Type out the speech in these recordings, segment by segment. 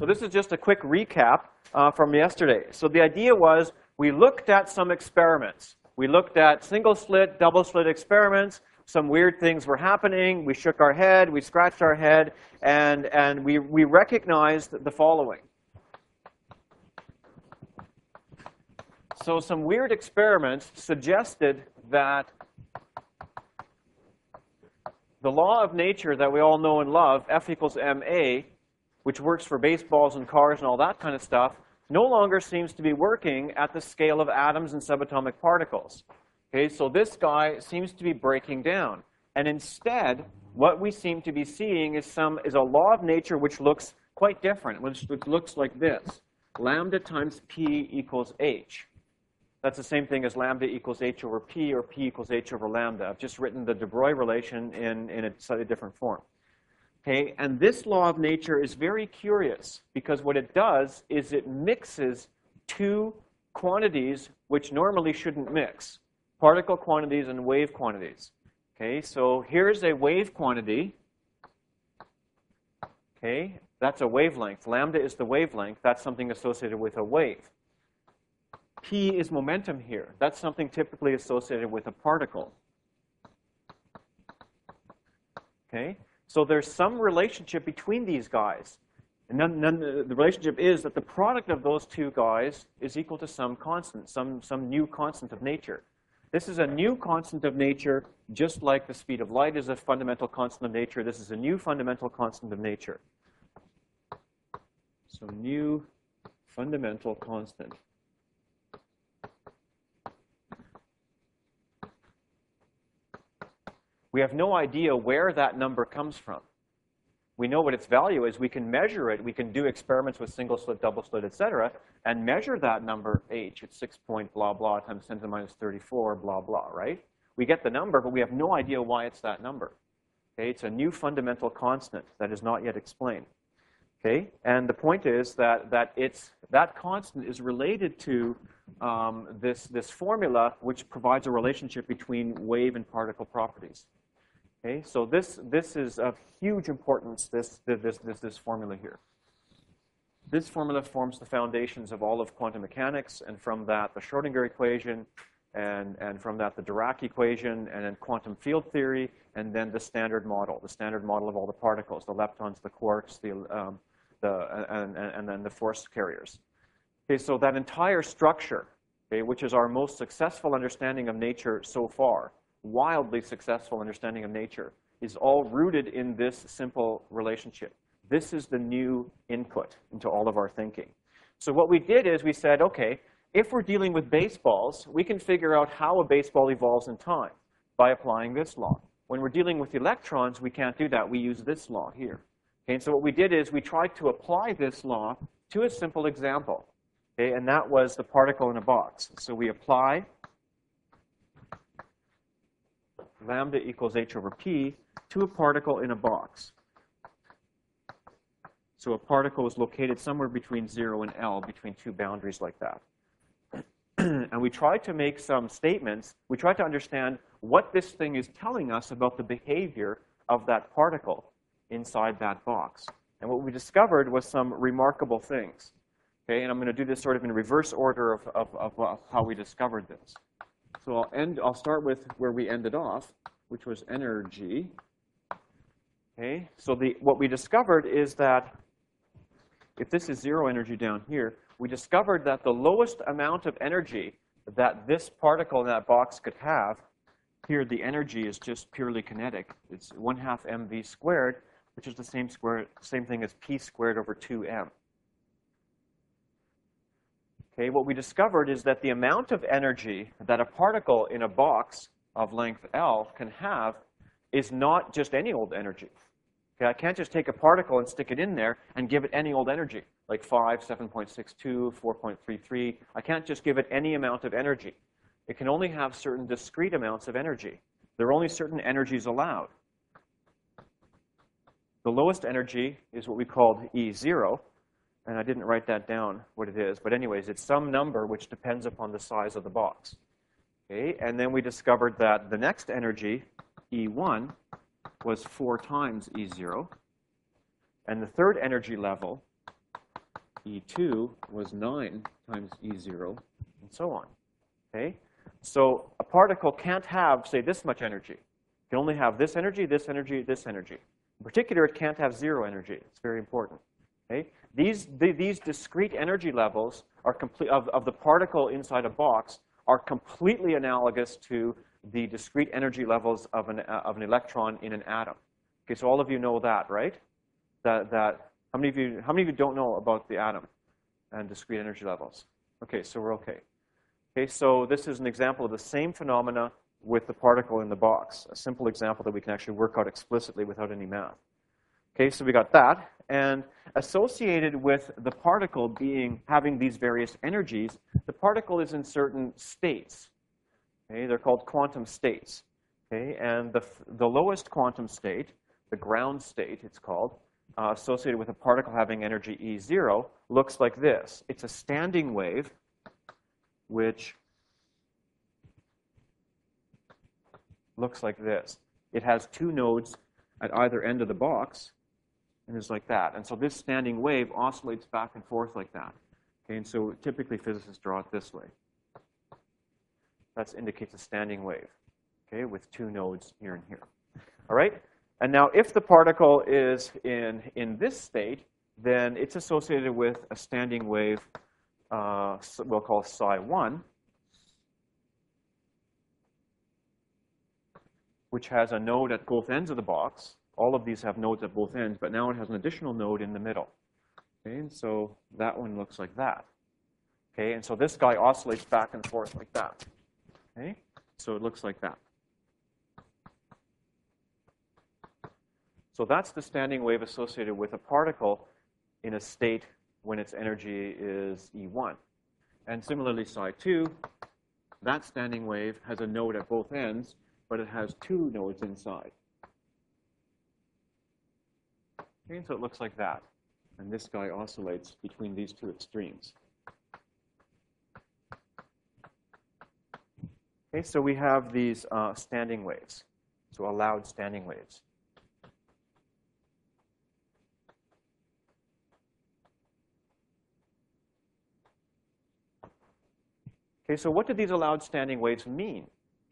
So this is just a quick recap from yesterday. So the idea was we looked at some experiments. We looked at single-slit, double-slit experiments. Some weird things were happening. We shook our head. We scratched our head. And we recognized the following. So some weird experiments suggested that the law of nature that we all know and love, F equals ma, which works for baseballs and cars and all that kind of stuff, no longer seems to be working at the scale of atoms and subatomic particles. Okay, so this guy seems to be breaking down. And instead, what we seem to be seeing is a law of nature which looks quite different, which looks like this. Lambda times p equals h. That's the same thing as lambda equals h over p or p equals h over lambda. I've just written the de Broglie relation in a slightly different form. Okay, and this law of nature is very curious because what it does is it mixes two quantities which normally shouldn't mix, particle quantities and wave quantities. Okay, so here's a wave quantity. Okay, that's a wavelength. Lambda is the wavelength. That's something associated with a wave. P is momentum here. That's something typically associated with a particle. Okay? So there's some relationship between these guys. And the relationship is that the product of those two guys is equal to some constant, some new constant of nature. This is a new constant of nature, just like the speed of light is a fundamental constant of nature. This is a new fundamental constant of nature. So new fundamental constant. We have no idea where that number comes from. We know what its value is. We can measure it. We can do experiments with single slit, double slit, et cetera, and measure that number h. It's 6 point blah, blah, times 10 to the minus 34, blah, blah, right? We get the number, but we have no idea why it's that number. Okay? It's a new fundamental constant that is not yet explained. Okay? And the point is that that constant is related to this formula, which provides a relationship between wave and particle properties. Okay, so this is of huge importance, this formula here. This formula forms the foundations of all of quantum mechanics, and from that, the Schrodinger equation, and from that, the Dirac equation, and then quantum field theory, and then the standard model of all the particles, the leptons, the quarks, and then the force carriers. Okay, so that entire structure, okay, which is our most successful understanding of nature so far, wildly successful understanding of nature, is all rooted in this simple relationship. This is the new input into all of our thinking. So what we did is we said, okay, if we're dealing with baseballs, we can figure out how a baseball evolves in time by applying this law. When we're dealing with electrons, we can't do that. We use this law here. Okay, and so what we did is we tried to apply this law to a simple example. Okay, and that was the particle in a box. So we apply lambda equals h over p to a particle in a box. So a particle is located somewhere between 0 and L, between two boundaries like that. And we try to make some statements. We try to understand what this thing is telling us about the behavior of that particle inside that box. And what we discovered was some remarkable things. Okay, and I'm going to do this sort of in reverse order of how we discovered this. So I'll start with where we ended off, which was energy. Okay, so what we discovered is that if this is zero energy down here, we discovered that the lowest amount of energy that this particle in that box could have, here the energy is just purely kinetic. It's 1/2 mv squared, which is the same thing as p squared over 2m. Okay, what we discovered is that the amount of energy that a particle in a box of length L can have is not just any old energy. Okay, I can't just take a particle and stick it in there and give it any old energy, like 5, 7.62, 4.33. I can't just give it any amount of energy. It can only have certain discrete amounts of energy. There are only certain energies allowed. The lowest energy is what we called E0. And I didn't write that down, what it is. But anyways, it's some number which depends upon the size of the box. Okay? And then we discovered that the next energy, E1, was 4 times E0. And the third energy level E2 was 9 times E0, and so on. Okay? So a particle can't have, say, this much energy. It can only have this energy, this energy, this energy. In particular, it can't have zero energy. It's very important. Okay? These discrete energy levels are of the particle inside a box are completely analogous to the discrete energy levels of an electron in an atom. Okay, so all of you know that, right? How many of you don't know about the atom and discrete energy levels? Okay, so we're okay. Okay, so this is an example of the same phenomena with the particle in the box. A simple example that we can actually work out explicitly without any math. Okay, so we got that. And associated with the particle having these various energies, the particle is in certain states. Okay, they're called quantum states. Okay, and the lowest quantum state, the ground state it's called, associated with a particle having energy E0, looks like this. It's a standing wave, which looks like this. It has two nodes at either end of the box, and it's like that. And so this standing wave oscillates back and forth like that. Okay, and so typically physicists draw it this way. That indicates a standing wave, okay, with two nodes here and here. All right? And now if the particle is in this state, then it's associated with a standing wave we'll call psi1, which has a node at both ends of the box. All of these have nodes at both ends, but now it has an additional node in the middle. Okay, and so that one looks like that. Okay, and so this guy oscillates back and forth like that. Okay, so it looks like that. So that's the standing wave associated with a particle in a state when its energy is E1. And similarly, psi2, that standing wave has a node at both ends, but it has two nodes inside. Okay, so it looks like that. And this guy oscillates between these two extremes. Okay, so we have these standing waves, so allowed standing waves. Okay, so what do these allowed standing waves mean?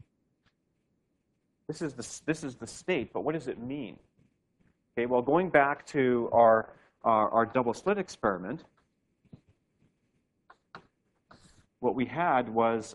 This is the state, but what does it mean? Okay, well, going back to our double slit experiment, what we had was,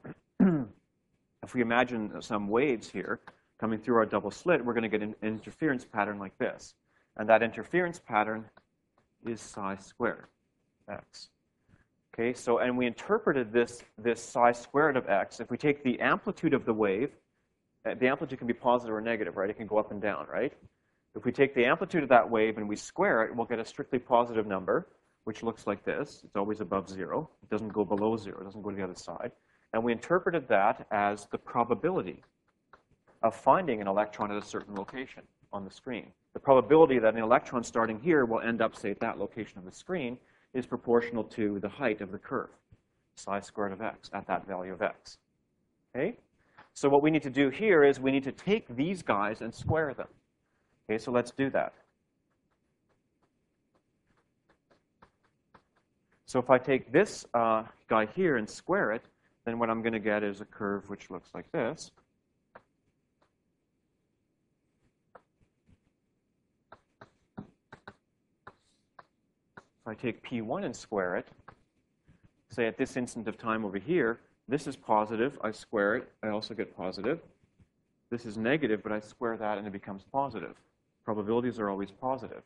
if we imagine some waves here coming through our double slit, we're going to get an interference pattern like this. And that interference pattern is psi squared x. Okay, so, and we interpreted this psi squared of x. If we take the amplitude of the wave, the amplitude can be positive or negative, right? It can go up and down, right? If we take the amplitude of that wave and we square it, we'll get a strictly positive number, which looks like this. It's always above 0. It doesn't go below 0. It doesn't go to the other side. And we interpreted that as the probability of finding an electron at a certain location on the screen. The probability that an electron starting here will end up, say, at that location of the screen is proportional to the height of the curve, psi squared of x, at that value of x. Okay? So what we need to do here is we need to take these guys and square them. Okay, so let's do that. So if I take this guy here and square it, then what I'm going to get is a curve which looks like this. If I take P1 and square it, say at this instant of time over here, this is positive. I square it. I also get positive. This is negative, but I square that and it becomes positive. Probabilities are always positive.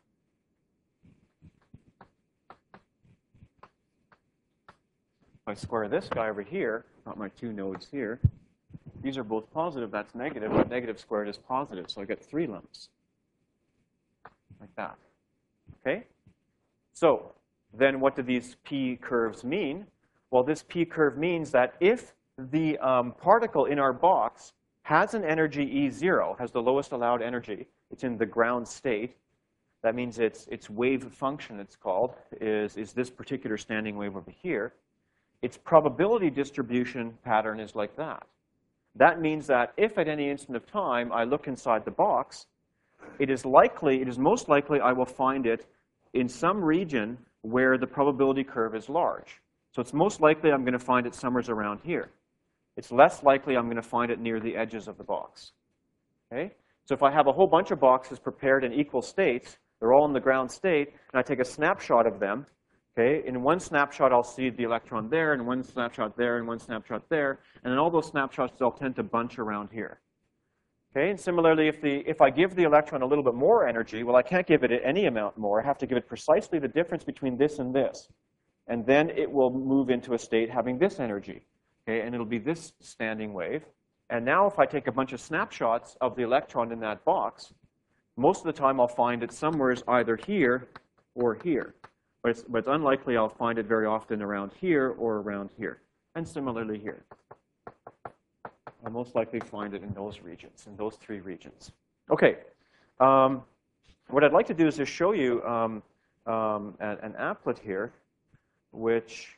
If I square this guy over here, not my two nodes here, these are both positive. That's negative, but negative squared is positive. So I get 3 lumps, like that. Okay? So then what do these P curves mean? Well, this P curve means that if the particle in our box has an energy E0, has the lowest allowed energy, it's in the ground state, that means its wave function, it's called, is this particular standing wave over here. Its probability distribution pattern is like that. That means that if at any instant of time I look inside the box, it is most likely I will find it in some region where the probability curve is large. So it's most likely I'm going to find it somewhere around here. It's less likely I'm going to find it near the edges of the box. Okay? So if I have a whole bunch of boxes prepared in equal states, they're all in the ground state, and I take a snapshot of them, okay? In one snapshot, I'll see the electron there, and one snapshot there, and one snapshot there, and in all those snapshots, they'll tend to bunch around here. Okay, and similarly, if I give the electron a little bit more energy, well, I can't give it any amount more. I have to give it precisely the difference between this and this. And then it will move into a state having this energy. Okay, and it'll be this standing wave. And now if I take a bunch of snapshots of the electron in that box, most of the time I'll find it somewhere either here or here. But it's unlikely I'll find it very often around here or around here. And similarly here. I'll most likely find it in those regions, in those three regions. Okay. What I'd like to do is just show you an applet here, which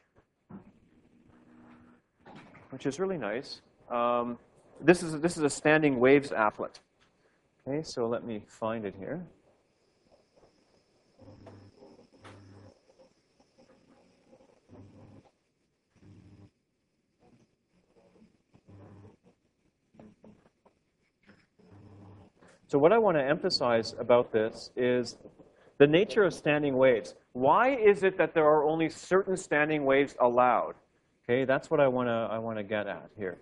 is really nice. This is a standing waves applet. Okay, so let me find it here. So what I want to emphasize about this is the nature of standing waves. Why is it that there are only certain standing waves allowed? Okay, that's what I want to get at here.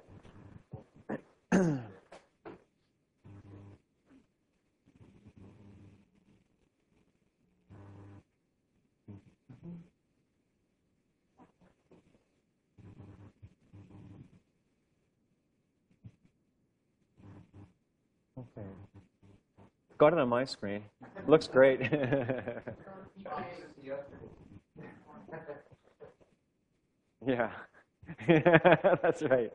Okay. Got it on my screen. Looks great. Yeah. That's right.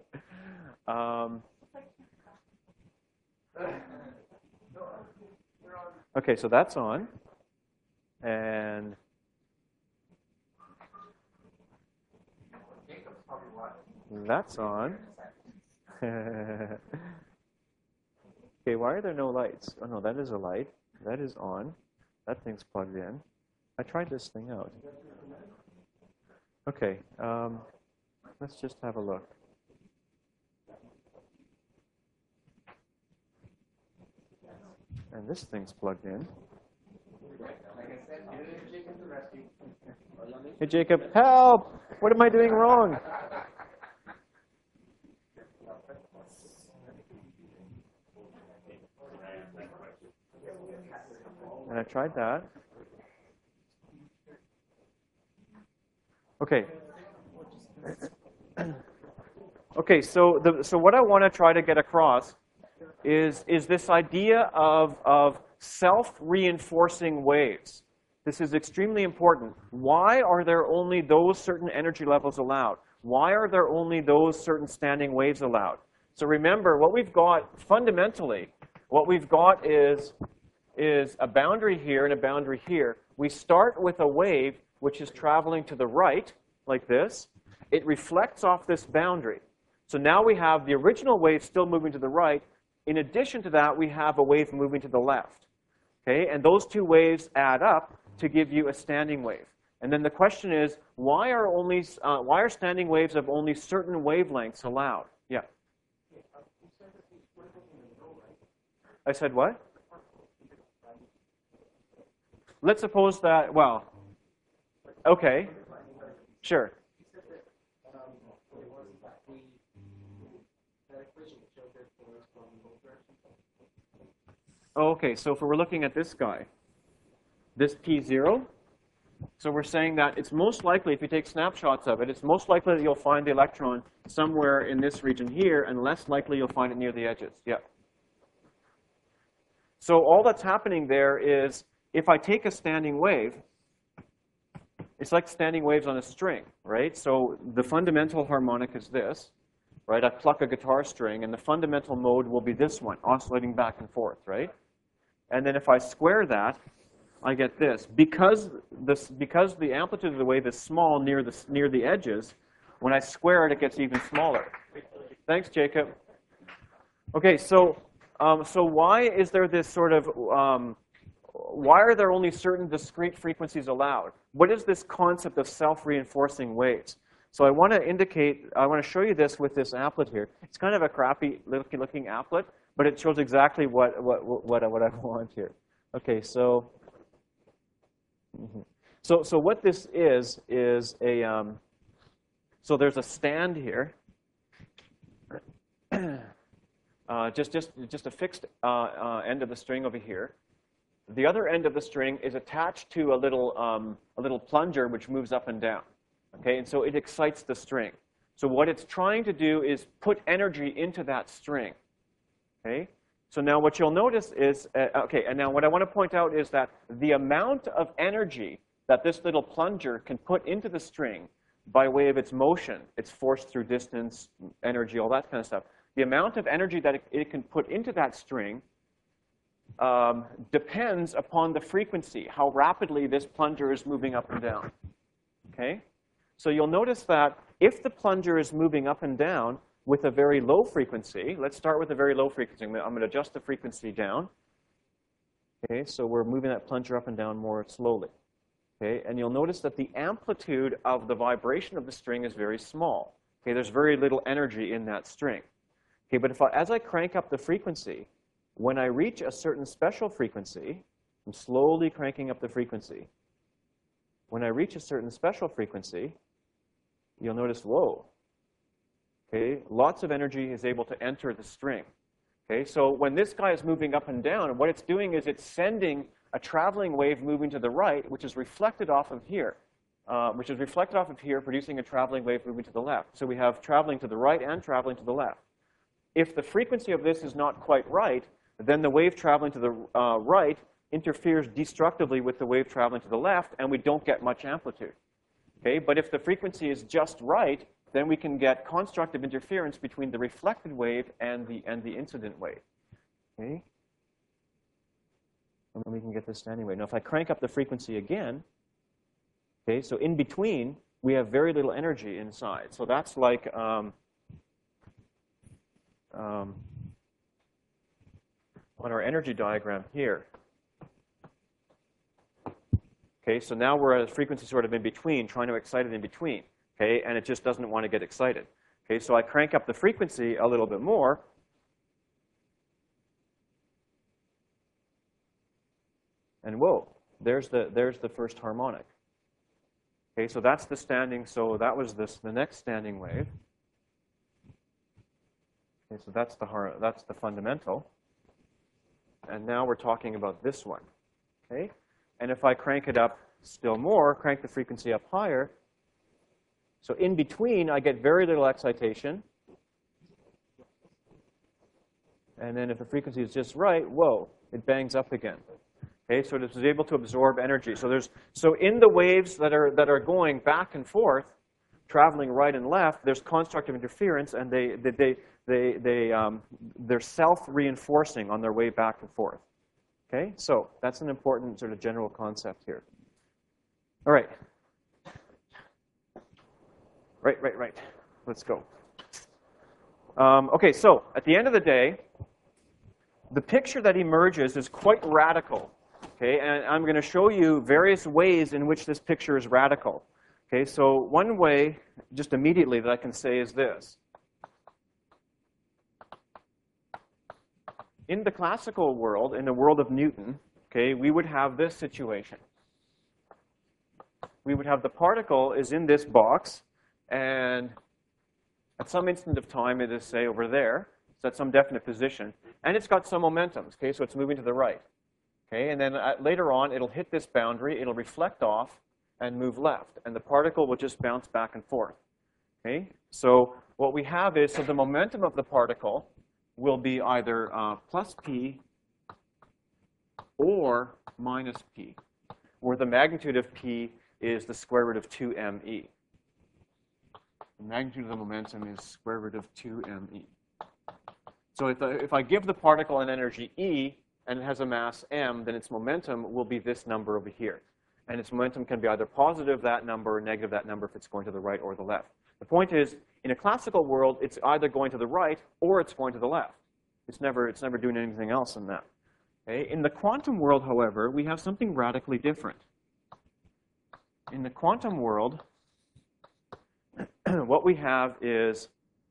Okay, so that's on. And that's on. Okay, why are there no lights? Oh, no, that is a light. That is on. That thing's plugged in. I tried this thing out. Okay, let's just have a look. And this thing's plugged in. Hey, Jacob, help! What am I doing wrong? And I tried that. Okay. Okay, so what I want to try to get across is this idea of self-reinforcing waves. This is extremely important. Why are there only those certain energy levels allowed? Why are there only those certain standing waves allowed? So remember, what we've got fundamentally, what we've got is a boundary here and a boundary here. We start with a wave which is traveling to the right, like this. It reflects off this boundary. So now we have the original wave still moving to the right. In addition to that, we have a wave moving to the left. Okay? And those two waves add up to give you a standing wave. And then the question is, why are standing waves of only certain wavelengths allowed? Yeah. I said what? Let's suppose that, well, okay, sure. Okay, so if we're looking at this guy, this P0, so we're saying that it's most likely, if you take snapshots of it, it's most likely that you'll find the electron somewhere in this region here, and less likely you'll find it near the edges. Yeah. So all that's happening there is, if I take a standing wave, it's like standing waves on a string, right? So the fundamental harmonic is this, right? I pluck a guitar string, and the fundamental mode will be this one, oscillating back and forth, right? And then if I square that, I get this. Because the amplitude of the wave is small near the edges, when I square it, it gets even smaller. Thanks, Jacob. Okay, so why is there this sort of why are there only certain discrete frequencies allowed? What is this concept of self-reinforcing waves? So I want to show you this with this applet here. It's kind of a crappy looking applet, but it shows exactly what I want here. Okay, so what this is a so there's a stand here, just a fixed end of the string over here. The other end of the string is attached to a little plunger which moves up and down. Okay, and so it excites the string. So what it's trying to do is put energy into that string. Okay, so now what you'll notice is, okay, and now what I want to point out is that the amount of energy that this little plunger can put into the string by way of its motion, its force through distance, energy, all that kind of stuff, the amount of energy that it can put into that string depends upon the frequency, how rapidly this plunger is moving up and down. Okay? So you'll notice that if the plunger is moving up and down with a very low frequency, let's start with a very low frequency. I'm going to adjust the frequency down. Okay, so we're moving that plunger up and down more slowly. Okay, and you'll notice that the amplitude of the vibration of the string is very small. Okay, there's very little energy in that string. Okay, but as I crank up the frequency, when I reach a certain special frequency, I'm slowly cranking up the frequency. When I reach a certain special frequency, you'll notice, whoa, okay, lots of energy is able to enter the string. Okay, so when this guy is moving up and down, what it's doing is it's sending a traveling wave moving to the right, which is reflected off of here, producing a traveling wave moving to the left. So we have traveling to the right and traveling to the left. If the frequency of this is not quite right, then the wave traveling to the right interferes destructively with the wave traveling to the left, and we don't get much amplitude. Okay, but if the frequency is just right, then we can get constructive interference between the reflected wave and the incident wave. Okay, and then we can get this standing wave. Now, if I crank up the frequency again, okay, so in between we have very little energy inside. So that's like on our energy diagram here. Okay, so now we're at a frequency sort of in between, trying to excite it in between. Okay, and it just doesn't want to get excited. Okay, so I crank up the frequency a little bit more. And whoa, there's the first harmonic. Okay, so that's the standing. So that was the next standing wave. Okay, so that's the fundamental. And now we're talking about this one. Okay, and if I crank it up still more, crank the frequency up higher. So in between, I get very little excitation. And then if the frequency is just right, whoa, it bangs up again. Okay, so it is able to absorb energy. So in the waves that are going back and forth, traveling right and left, there's constructive interference, and they're self-reinforcing on their way back and forth. Okay, so that's an important sort of general concept here. All right. Right. Let's go. Okay, so at the end of the day, the picture that emerges is quite radical. Okay, and I'm going to show you various ways in which this picture is radical. Okay, so one way, just immediately, that I can say is this. In the classical world, in the world of Newton, okay, we would have this situation. We would have the particle is in this box, and at some instant of time, it is, say, over there. It's at some definite position. And it's got some momentum. Okay, so it's moving to the right. Okay, and then later on, it'll hit this boundary. It'll reflect off and move left. And the particle will just bounce back and forth. Okay, so what we have is, so the momentum of the particle will be either plus p or minus p, where the magnitude of p is the square root of 2me. The magnitude of the momentum is square root of 2me. So if I give the particle an energy e and it has a mass m, then its momentum will be this number over here. And its momentum can be either positive that number or negative that number if it's going to the right or the left. The point is, in a classical world, it's either going to the right or it's going to the left. It's never doing anything else than that. Okay? In the quantum world, however, we have something radically different. In the quantum world, what we have is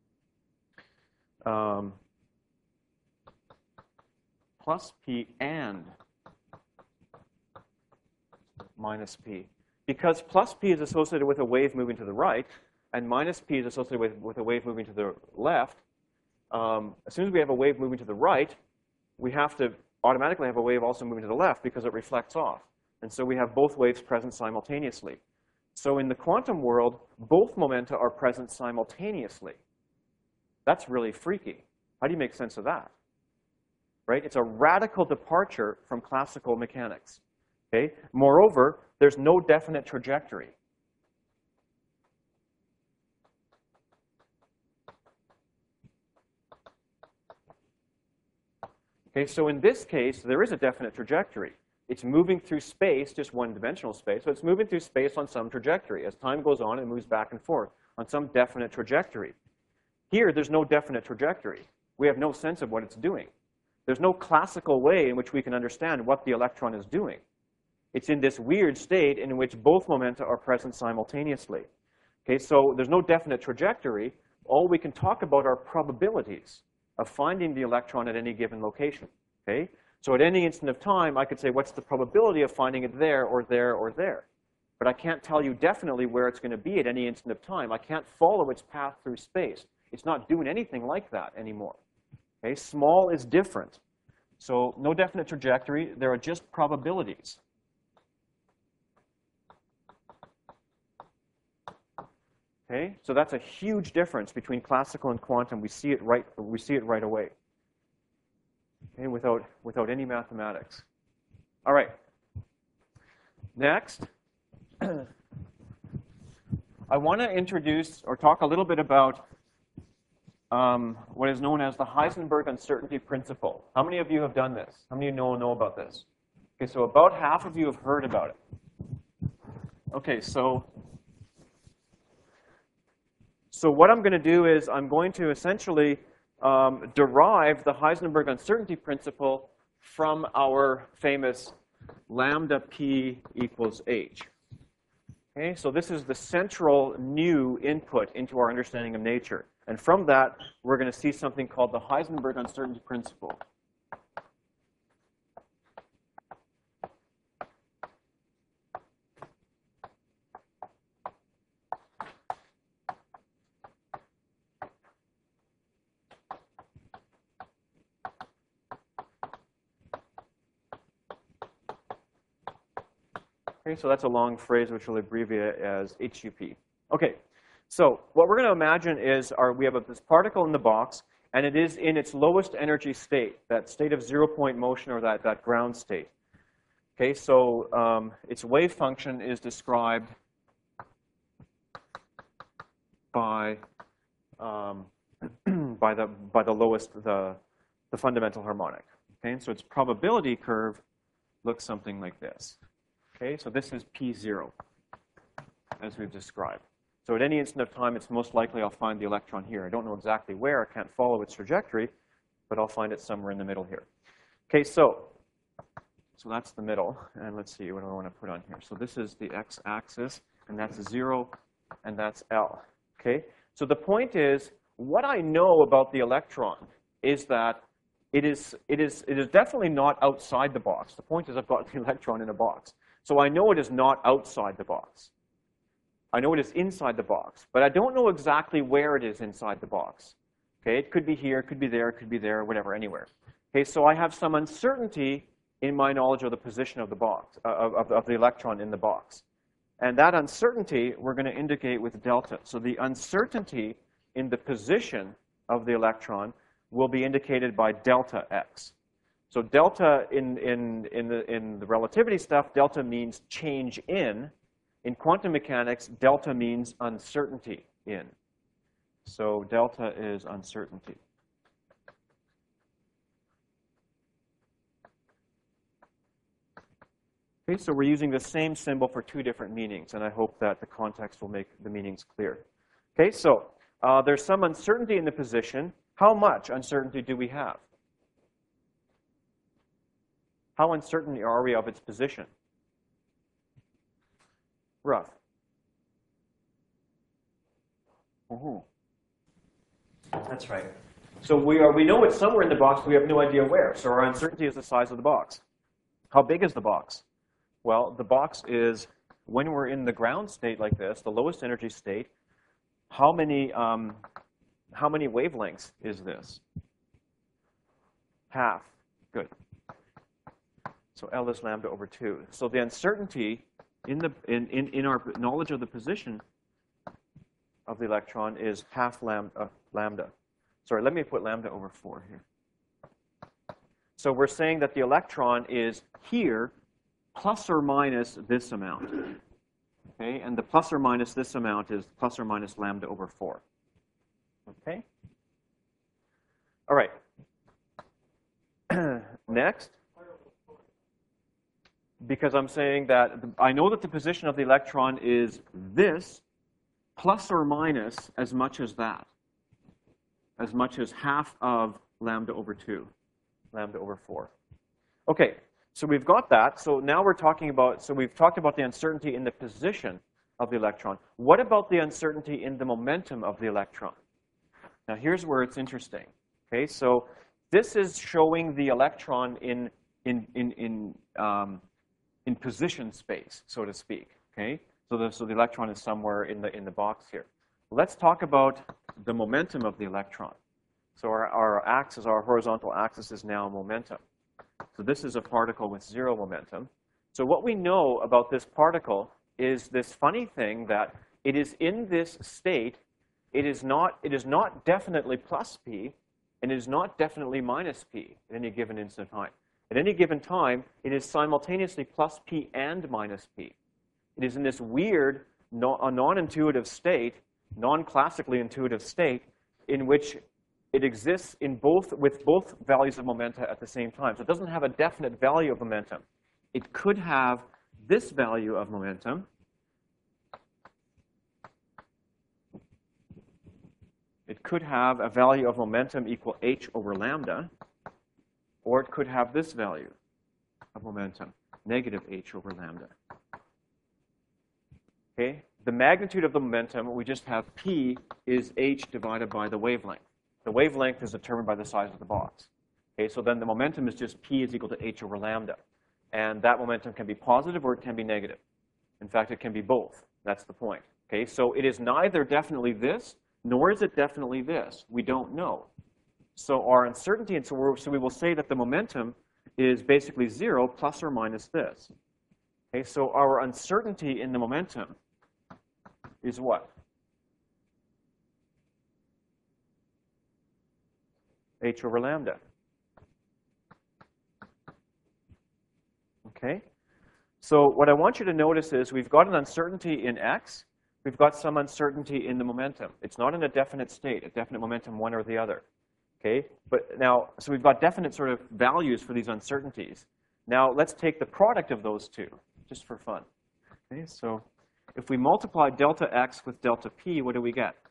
plus p and minus p. Because plus p is associated with a wave moving to the right, and minus p is associated with a wave moving to the left, as soon as we have a wave moving to the right, we have to automatically have a wave also moving to the left because it reflects off. And so we have both waves present simultaneously. So in the quantum world, both momenta are present simultaneously. That's really freaky. How do you make sense of that? Right? It's a radical departure from classical mechanics. Okay? Moreover, there's no definite trajectory. Okay, so in this case, there is a definite trajectory. It's moving through space, just one-dimensional space, but it's moving through space on some trajectory. As time goes on, it moves back and forth on some definite trajectory. Here, there's no definite trajectory. We have no sense of what it's doing. There's no classical way in which we can understand what the electron is doing. It's in this weird state in which both momenta are present simultaneously. Okay, so there's no definite trajectory. All we can talk about are probabilities of finding the electron at any given location. Okay? So at any instant of time, I could say, what's the probability of finding it there or there or there? But I can't tell you definitely where it's going to be at any instant of time. I can't follow its path through space. It's not doing anything like that anymore. Okay? Small is different. So no definite trajectory. There are just probabilities. Okay? So that's a huge difference between classical and quantum. We see it right away. Okay? Without any mathematics. All right. Next, I want to introduce or talk a little bit about what is known as the Heisenberg uncertainty principle. How many of you have done this? How many of you know about this? Okay, so about half of you have heard about it. Okay, so what I'm going to do is I'm going to essentially derive the Heisenberg uncertainty principle from our famous lambda p equals h. Okay, so this is the central new input into our understanding of nature. And from that, we're going to see something called the Heisenberg uncertainty principle. Okay, so that's a long phrase which we'll abbreviate as HUP. Okay, so what we're going to imagine is we have this particle in the box, and it is in its lowest energy state, that state of zero-point motion or that ground state. Okay, so its wave function is described by the lowest, the fundamental harmonic. Okay, and so its probability curve looks something like this. Okay, so this is P0, as we've described. So at any instant of time, it's most likely I'll find the electron here. I don't know exactly where. I can't follow its trajectory, but I'll find it somewhere in the middle here. Okay, so that's the middle. And let's see, what do I want to put on here? So this is the x-axis, and that's 0, and that's L. Okay, so the point is, what I know about the electron is that it is definitely not outside the box. The point is I've got the electron in a box. So I know it is not outside the box. I know it is inside the box, but I don't know exactly where it is inside the box. Okay, it could be here, it could be there, whatever, anywhere. Okay, so I have some uncertainty in my knowledge of the position of the box, of the electron in the box. And that uncertainty we're going to indicate with delta. So the uncertainty in the position of the electron will be indicated by delta x. So delta in the relativity stuff, delta means change in. In quantum mechanics, delta means uncertainty in. So delta is uncertainty. Okay, so we're using the same symbol for two different meanings, and I hope that the context will make the meanings clear. Okay, so there's some uncertainty in the position. How much uncertainty do we have? How uncertain are we of its position? Rough. That's right. So we know it's somewhere in the box, but we have no idea where. So our uncertainty is the size of the box. How big is the box? Well, the box is, when we're in the ground state like this, the lowest energy state, how many wavelengths is this? Half. Good. So L is lambda over 2. So the uncertainty in our knowledge of the position of the electron is half lambda. Sorry, let me put lambda over 4 here. So we're saying that the electron is here plus or minus this amount. Okay, and the plus or minus this amount is plus or minus lambda over 4. Okay? All right. Next. Because I'm saying that I know that the position of the electron is this plus or minus as much as that, as much as half of lambda over 2, lambda over 4. Okay, so we've got that. So now we're talking about, so we've talked about the uncertainty in the position of the electron. What about the uncertainty in the momentum of the electron? Now here's where it's interesting. Okay, so this is showing the electron in position space, so to speak. Okay, so the electron is somewhere in the box here. Let's talk about the momentum of the electron. So our axis, our horizontal axis, is now momentum. So this is a particle with 0 momentum. So what we know about this particle is this funny thing that it is in this state. It is not definitely plus p, and it is not definitely minus p at any given instant of time. At any given time, it is simultaneously plus p and minus p. It is in this weird, non-intuitive state, non-classically intuitive state, in which it exists with both values of momenta at the same time. So it doesn't have a definite value of momentum. It could have this value of momentum. It could have a value of momentum equal h over lambda, or it could have this value of momentum, negative h over lambda. Okay? The magnitude of the momentum, we just have p is h divided by the wavelength. The wavelength is determined by the size of the box. Okay, so then the momentum is just p is equal to h over lambda. And that momentum can be positive or it can be negative. In fact, it can be both. That's the point. Okay, so it is neither definitely this, nor is it definitely this. We don't know. So our uncertainty, and so we will say that the momentum is basically 0 plus or minus this. Okay, so our uncertainty in the momentum is what? H over lambda. Okay? So what I want you to notice is we've got an uncertainty in x. We've got some uncertainty in the momentum. It's not in a definite state, a definite momentum, one or the other. Okay? But now, so we've got definite sort of values for these uncertainties. Now, let's take the product of those two, just for fun. Okay? So if we multiply delta x with delta p, what do we get?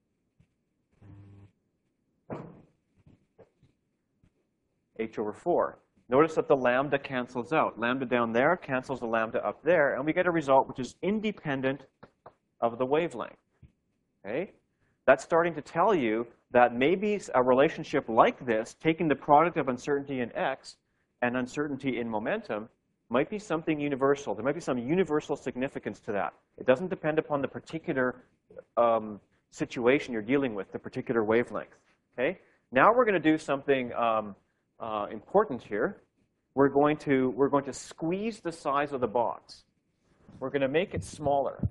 H over 4. Notice that the lambda cancels out. Lambda down there cancels the lambda up there, and we get a result which is independent of the wavelength. Okay? That's starting to tell you that maybe a relationship like this, taking the product of uncertainty in x and uncertainty in momentum, might be something universal. There might be some universal significance to that. It doesn't depend upon the particular situation you're dealing with, the particular wavelength. Okay? Now we're going to do something important here. We're going to squeeze the size of the box. We're going to make it smaller.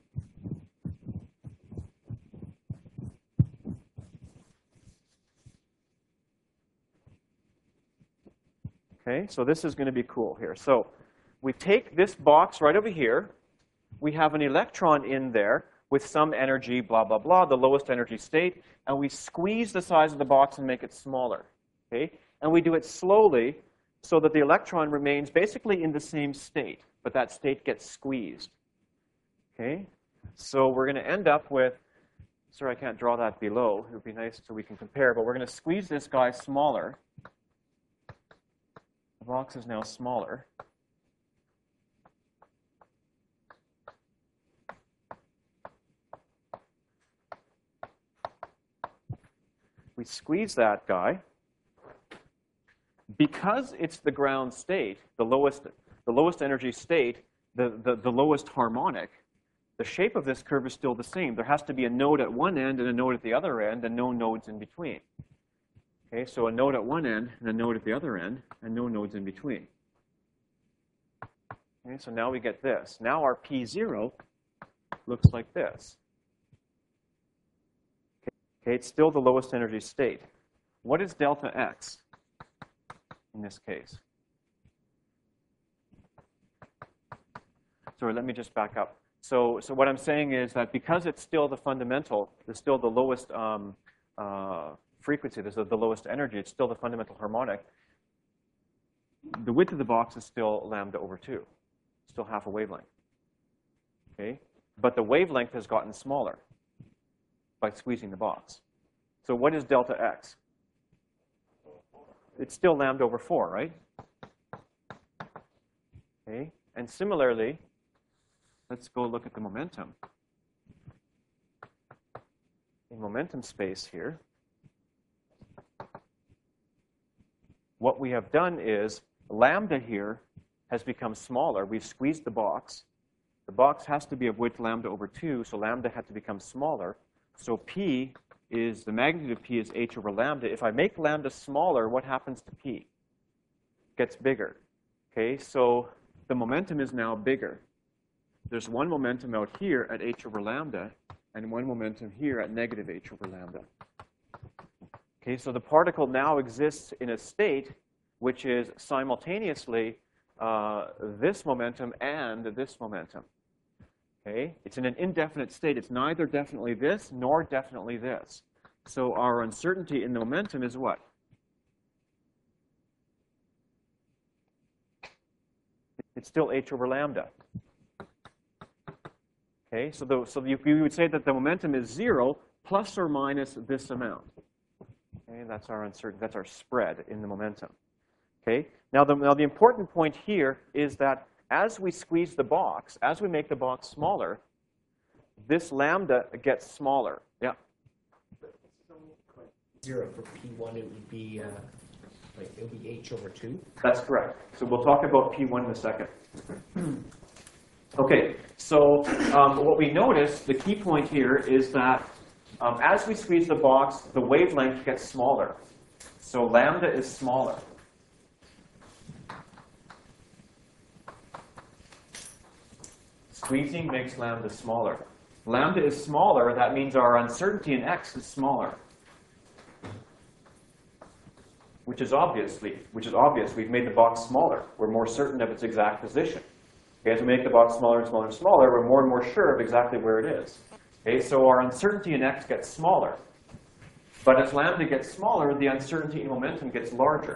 Okay, so this is going to be cool here. So we take this box right over here. We have an electron in there with some energy, blah, blah, blah, the lowest energy state, and we squeeze the size of the box and make it smaller. Okay? And we do it slowly so that the electron remains basically in the same state, but that state gets squeezed. Okay? So we're going to end up with, sorry, I can't draw that below. It would be nice so we can compare, but we're going to squeeze this guy smaller. The box is now smaller. We squeeze that guy. Because it's the ground state, the lowest energy state, the lowest harmonic, the shape of this curve is still the same. There has to be a node at one end and a node at the other end, and no nodes in between. Okay, so a node at one end and a node at the other end, and no nodes in between. Okay, so now we get this. Now our P0 looks like this. Okay, it's still the lowest energy state. What is delta x in this case? Sorry, let me just back up. So what I'm saying is that because it's still the fundamental, it's still the lowest frequency, this is the lowest energy, it's still the fundamental harmonic, the width of the box is still lambda over 2, still half a wavelength. Okay? But the wavelength has gotten smaller by squeezing the box. So what is delta x? It's still lambda over 4, right? Okay? And similarly, let's go look at the momentum. In momentum space here, what we have done is lambda here has become smaller. We've squeezed the box. The box has to be of width lambda over 2, so lambda had to become smaller. So P is, the magnitude of P is h over lambda. If I make lambda smaller, what happens to P? It gets bigger. Okay, so the momentum is now bigger. There's one momentum out here at h over lambda, and one momentum here at negative h over lambda. Okay, so the particle now exists in a state which is simultaneously this momentum and this momentum. Okay, it's in an indefinite state. It's neither definitely this nor definitely this. So our uncertainty in the momentum is what? It's still h over lambda. Okay, so you would say that the momentum is 0 plus or minus this amount. Okay, that's our uncertainty. That's our spread in the momentum. Okay, now the important point here is that as we squeeze the box, as we make the box smaller, this lambda gets smaller. Yeah. 0 for P1, it would be h over 2. That's correct. So we'll talk about P1 in a second. Okay, so what we notice, the key point here is that as we squeeze the box, the wavelength gets smaller. So lambda is smaller. Squeezing makes lambda smaller. Lambda is smaller, that means our uncertainty in x is smaller. Which is obvious. We've made the box smaller. We're more certain of its exact position. Okay, as we make the box smaller and smaller and smaller, we're more and more sure of exactly where it is. Okay, so our uncertainty in x gets smaller. But as lambda gets smaller, the uncertainty in momentum gets larger.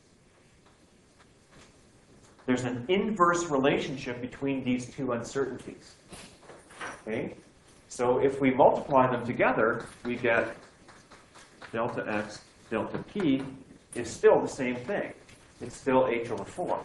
There's an inverse relationship between these two uncertainties. Okay? So if we multiply them together, we get delta x, delta p is still the same thing. It's still h over 4.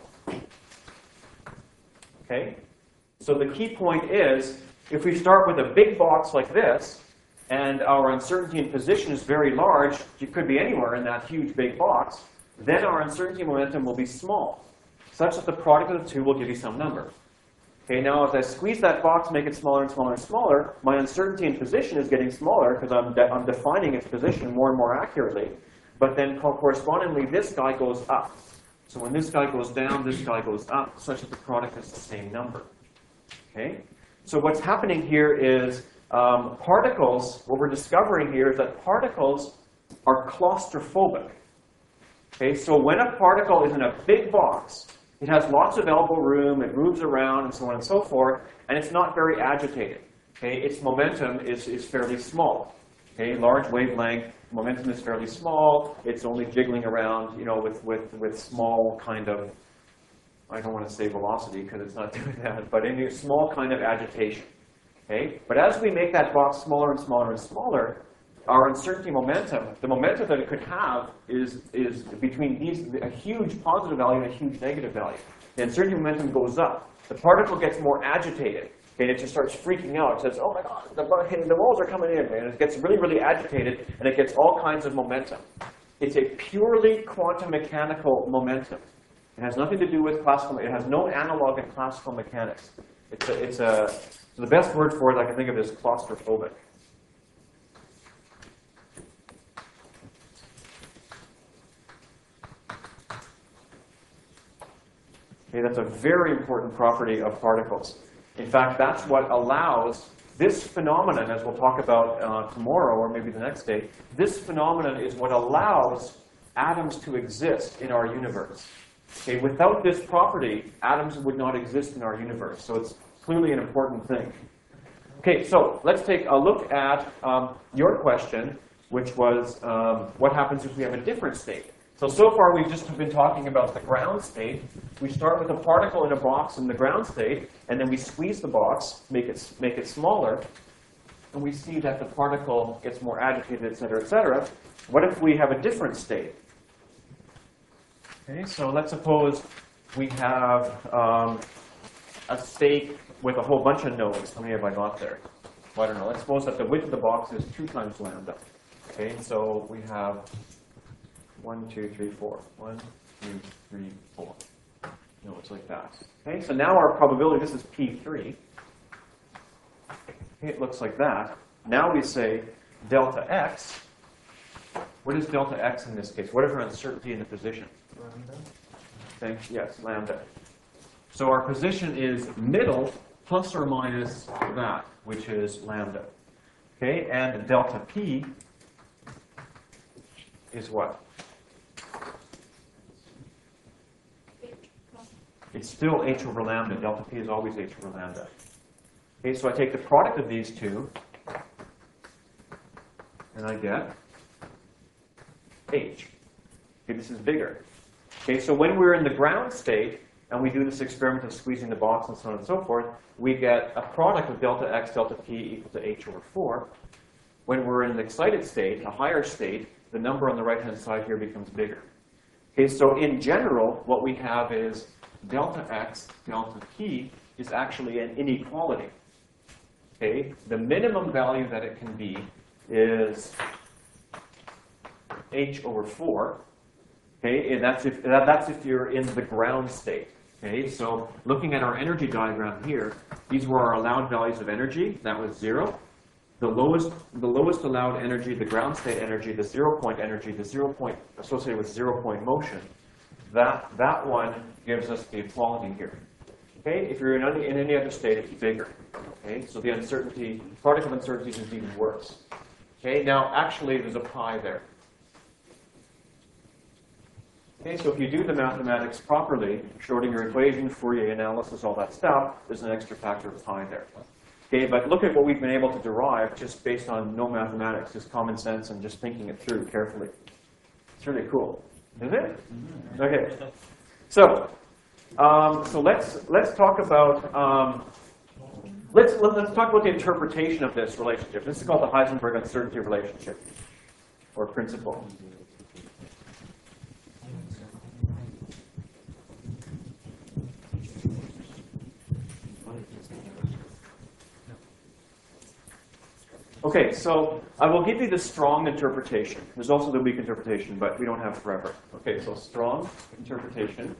Okay? So the key point is, if we start with a big box like this, and our uncertainty in position is very large, it could be anywhere in that huge big box, then our uncertainty momentum will be small, such that the product of the two will give you some number. Okay, now as I squeeze that box, make it smaller and smaller and smaller, my uncertainty in position is getting smaller because I'm defining its position more and more accurately. But then correspondingly, this guy goes up. So when this guy goes down, this guy goes up, such that the product is the same number. Okay? So what's happening here is particles, what we're discovering here is that particles are claustrophobic. Okay, so when a particle is in a big box, it has lots of elbow room, it moves around, and so on and so forth, and it's not very agitated. Okay, its momentum is fairly small. Okay, large wavelength, momentum is fairly small. It's only jiggling around, you know, with small kind of, I don't want to say velocity because it's not doing that, but in a small kind of agitation. Okay, but as we make that box smaller and smaller and smaller, our uncertainty momentum, the momentum that it could have is between these, a huge positive value and a huge negative value. The uncertainty momentum goes up. The particle gets more agitated. Okay, and it just starts freaking out. It says, oh my God, the walls are coming in. And it gets really, really agitated, and it gets all kinds of momentum. It's a purely quantum mechanical momentum. It has nothing to do with classical, it has no analog in classical mechanics. So the best word for it I can think of is claustrophobic. Okay, that's a very important property of particles. In fact, that's what allows this phenomenon, as we'll talk about tomorrow or maybe the next day, this phenomenon is what allows atoms to exist in our universe. Okay, without this property, atoms would not exist in our universe. So it's clearly an important thing. Okay, so let's take a look at your question, which was what happens if we have a different state? So far we've just been talking about the ground state. We start with a particle in a box in the ground state, and then we squeeze the box, make it smaller, and we see that the particle gets more agitated, et cetera, et cetera. What if we have a different state? Okay, so let's suppose we have a state with a whole bunch of nodes. How many have I got there? Well, I don't know. Let's suppose that the width of the box is 2 times lambda. Okay, so we have 1, 2, 3, 4. 1, 2, 3, 4. No, it's like that. Okay, so now our probability, this is P3. Okay, it looks like that. Now we say delta x. What is delta x in this case? What is our uncertainty in the position? Lambda. Okay, yes, lambda. So our position is middle plus or minus that, which is lambda. Okay, and delta p is what? It's still h over lambda. Delta p is always h over lambda. Okay, so I take the product of these two, and I get h. Okay, this is bigger. Okay, so when we're in the ground state, and we do this experiment of squeezing the box and so on and so forth, we get a product of delta x, delta p equal to h over 4. When we're in an excited state, a higher state, the number on the right-hand side here becomes bigger. Okay, so in general, what we have is delta x, delta p is actually an inequality. Okay, the minimum value that it can be is h over 4. Okay, and that's if you're in the ground state. Okay, so looking at our energy diagram here, these were our allowed values of energy. That was 0. The lowest allowed energy, the ground state energy, the 0-point energy, the 0 point associated with 0-point motion. That one gives us the equality here. Okay, if you're in any other state, it's bigger. Okay, so the uncertainty, particle uncertainty is even worse. Okay, now actually there's a pi there. Okay, so if you do the mathematics properly, Schrodinger equation, Fourier analysis, all that stuff, there's an extra factor of pi there. Okay, but look at what we've been able to derive just based on no mathematics, just common sense and just thinking it through carefully. It's really cool, isn't it? Okay, so let's talk about let's talk about the interpretation of this relationship. This is called the Heisenberg uncertainty relationship or principle. Okay, so I will give you the strong interpretation. There's also the weak interpretation, but we don't have forever. Okay, so strong interpretation.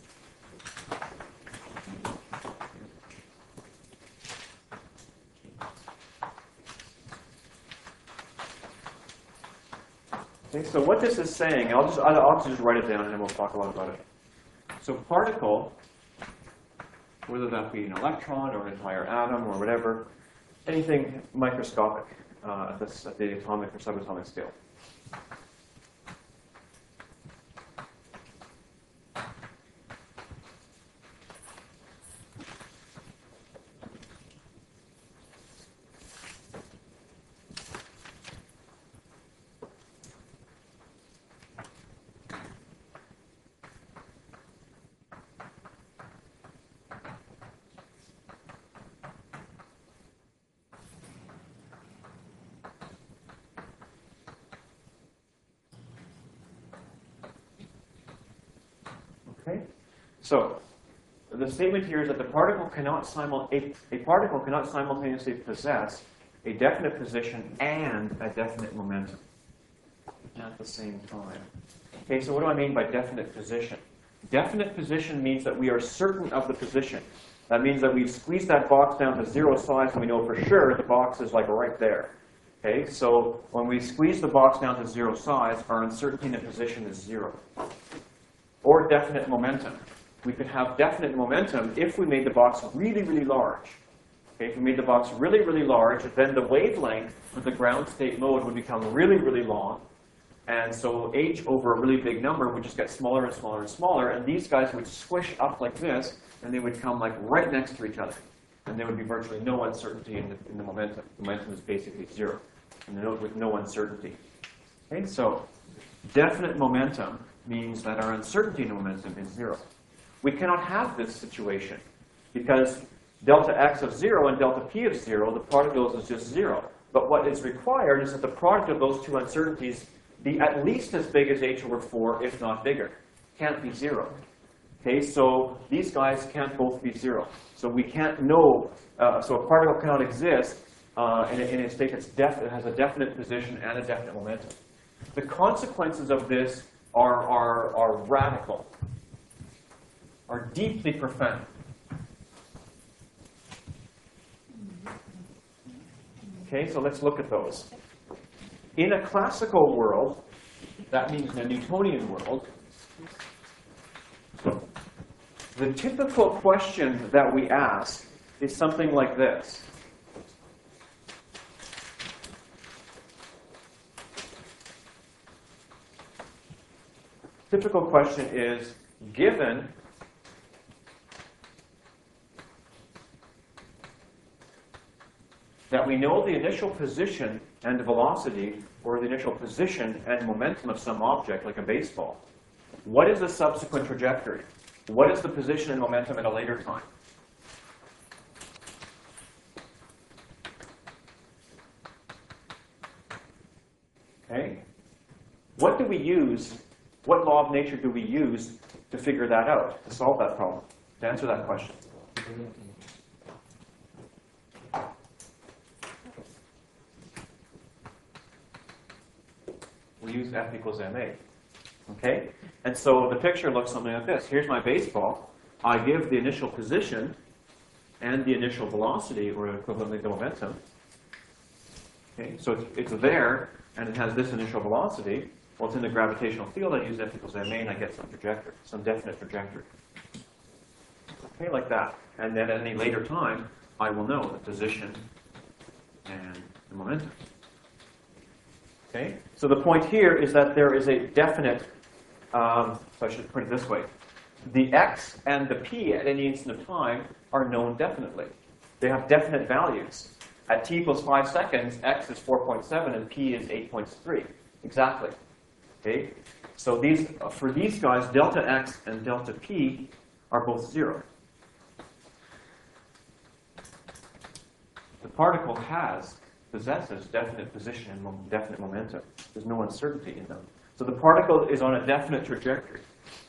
Okay, so what this is saying, I'll just write it down and then we'll talk a lot about it. So particle, whether that be an electron or an entire atom or whatever, anything microscopic at the atomic or subatomic scale. So the statement here is that a particle cannot simultaneously possess a definite position and a definite momentum at the same time. Okay, so what do I mean by definite position? Definite position means that we are certain of the position. That means that we've squeezed that box down to 0 size and we know for sure the box is like right there. Okay, so when we squeeze the box down to 0 size, our uncertainty in the position is 0. Or definite momentum. We could have definite momentum if we made the box really, really large. Okay, if we made the box really, really large, then the wavelength for the ground state mode would become really, really long. And so h over a really big number would just get smaller and smaller and smaller. And these guys would squish up like this, and they would come like right next to each other. And there would be virtually no uncertainty in the momentum. The momentum is basically 0, and with no uncertainty. Okay, so definite momentum means that our uncertainty in momentum is 0. We cannot have this situation because delta x of 0 and delta p of 0, the product of those is just 0. But what is required is that the product of those two uncertainties be at least as big as h over 4, if not bigger. Can't be 0. Okay, so these guys can't both be 0. So we can't know, so a particle cannot exist in a state that has a definite position and a definite momentum. The consequences of this are radical, are deeply profound. Okay, so let's look at those. In a classical world, that means in a Newtonian world, the typical question that we ask is something like this. Typical question is, given that we know the initial position and velocity, or the initial position and momentum of some object, like a baseball, what is the subsequent trajectory? What is the position and momentum at a later time? Okay? What do we use? What law of nature do we use to figure that out, to solve that problem, to answer that question? We use F equals ma. Okay? And so the picture looks something like this. Here's my baseball. I give the initial position and the initial velocity, or equivalently the momentum. Okay? So it's there, and it has this initial velocity. Well, it's in the gravitational field. I use F equals ma, and I get some trajectory, some definite trajectory. Okay, like that. And then at any later time, I will know the position and the momentum. Okay? So the point here is that there is a definite, so I should put it this way. The x and the p at any instant of time are known definitely. They have definite values. At t equals 5 seconds, x is 4.7 and p is 8.3. Exactly. Okay? So for these guys, delta x and delta p are both 0. The particle possesses definite position and definite momentum. There's no uncertainty in them. So the particle is on a definite trajectory.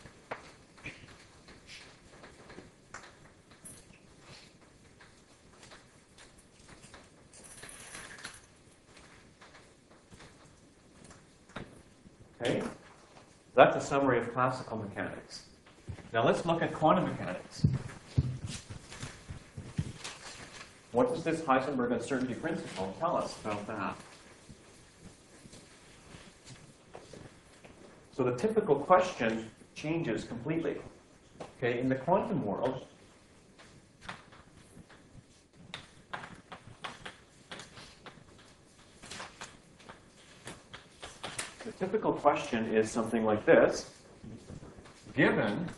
Okay? That's a summary of classical mechanics. Now let's look at quantum mechanics. What does this Heisenberg uncertainty principle tell us about that? So the typical question changes completely. Okay, in the quantum world, the typical question is something like this. Given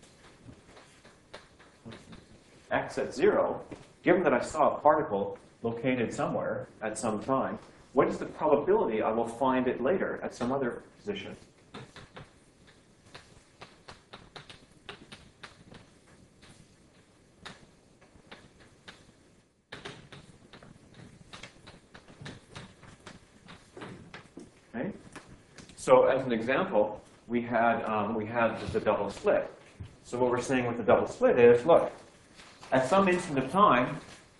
x at 0, given that I saw a particle located somewhere at some time, what is the probability I will find it later at some other position? Okay? So as an example, we had the double slit. So what we're saying with the double slit is, look, at some instant of time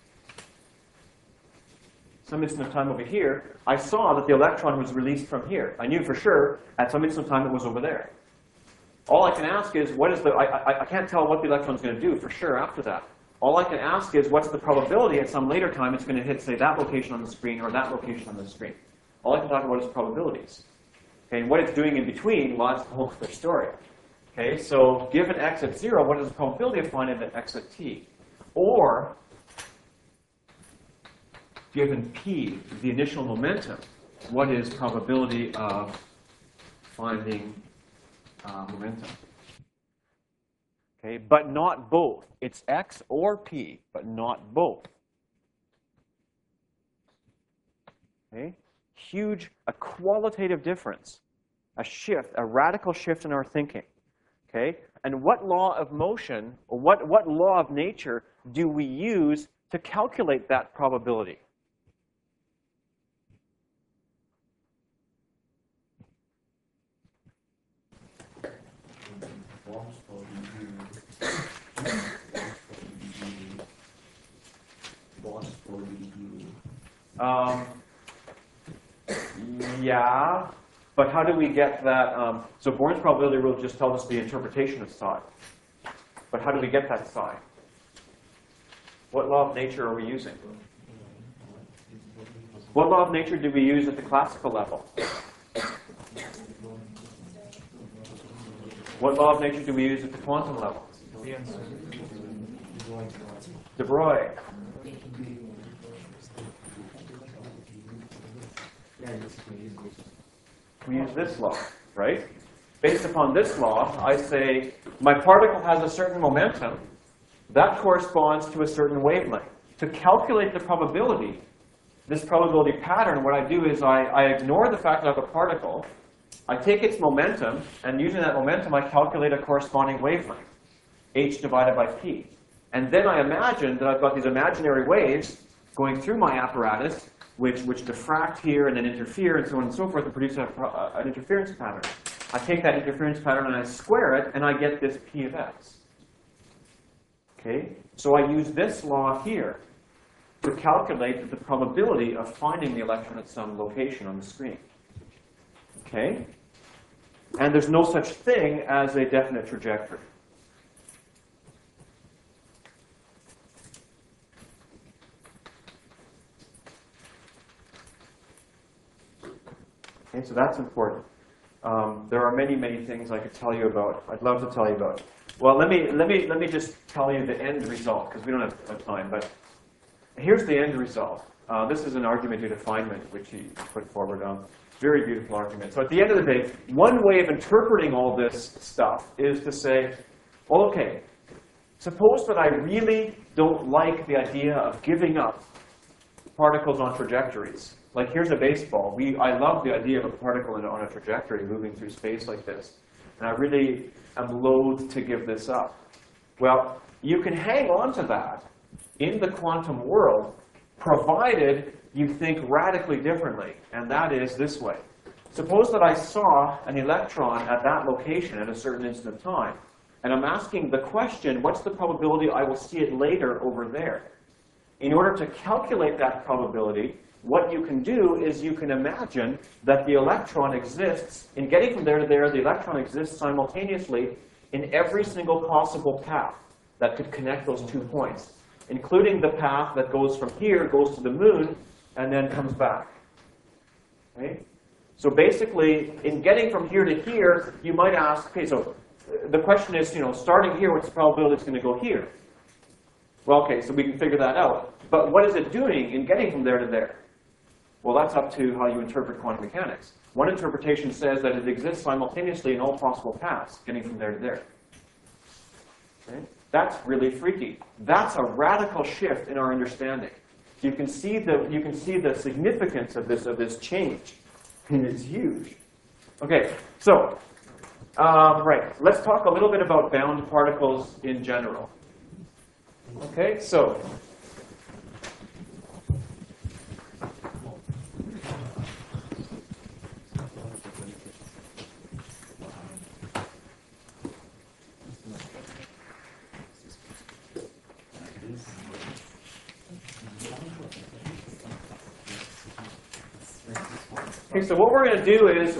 over here, I saw that the electron was released from here. I knew for sure at some instant of time it was over there. All I can ask is, what is the, I can't tell what the electron's going to do for sure after that. All I can ask is, what's the probability at some later time it's going to hit, say, that location on the screen or that location on the screen. All I can talk about is probabilities. Okay, and what it's doing in between, well, that's the whole other story. Okay, so given x at 0, what is the probability of finding the x at t? Or, given p, the initial momentum, what is probability of finding momentum? Okay, but not both. It's x or p, but not both. Okay, huge, a qualitative difference, a shift, a radical shift in our thinking. Okay, and what law of motion, or what law of nature do we use to calculate that probability? Yeah, but how do we get that? So Born's probability rule just tells us the interpretation of psi. But how do we get that psi? What law of nature are we using? What law of nature do we use at the classical level? What law of nature do we use at the quantum level? De Broglie. We use this law, right? Based upon this law, I say my particle has a certain momentum. That corresponds to a certain wavelength. To calculate the probability, this probability pattern, what I do is I ignore the fact that I have a particle. I take its momentum, and using that momentum, I calculate a corresponding wavelength, h divided by p. And then I imagine that I've got these imaginary waves going through my apparatus, which diffract here and then interfere and so on and so forth and produce an interference pattern. I take that interference pattern and I square it, and I get this p of x. Okay? So I use this law here to calculate the probability of finding the electron at some location on the screen. Okay? And there's no such thing as a definite trajectory. Okay, so that's important. There are many, many things I could tell you about. I'd love to tell you about. Well, let me just tell you the end result, because we don't have time. But here's the end result. This is an argument due to Feynman, which he put forward. Very beautiful argument. So at the end of the day, one way of interpreting all this stuff is to say, okay, suppose that I really don't like the idea of giving up particles on trajectories. Like here's a baseball. I love the idea of a particle on a trajectory moving through space like this. And I really am loath to give this up. Well, you can hang on to that in the quantum world, provided you think radically differently, and that is this way. Suppose that I saw an electron at that location at a certain instant of time, and I'm asking the question, what's the probability I will see it later over there? In order to calculate that probability, what you can do is you can imagine that the electron exists, in getting from there to there, the electron exists simultaneously in every single possible path that could connect those 2 points, including the path that goes from here, goes to the moon, and then comes back. Okay? So basically, in getting from here to here, you might ask, okay, so the question is, starting here, what's the probability it's going to go here? Well, okay, so we can figure that out. But what is it doing in getting from there to there? Well, that's up to how you interpret quantum mechanics. One interpretation says that it exists simultaneously in all possible paths, getting from there to there. Okay? That's really freaky. That's a radical shift in our understanding. You can see the significance of this change, and it's huge. Okay, so right, let's talk a little bit about bound particles in general. Okay, so Okay, so what we're going to do is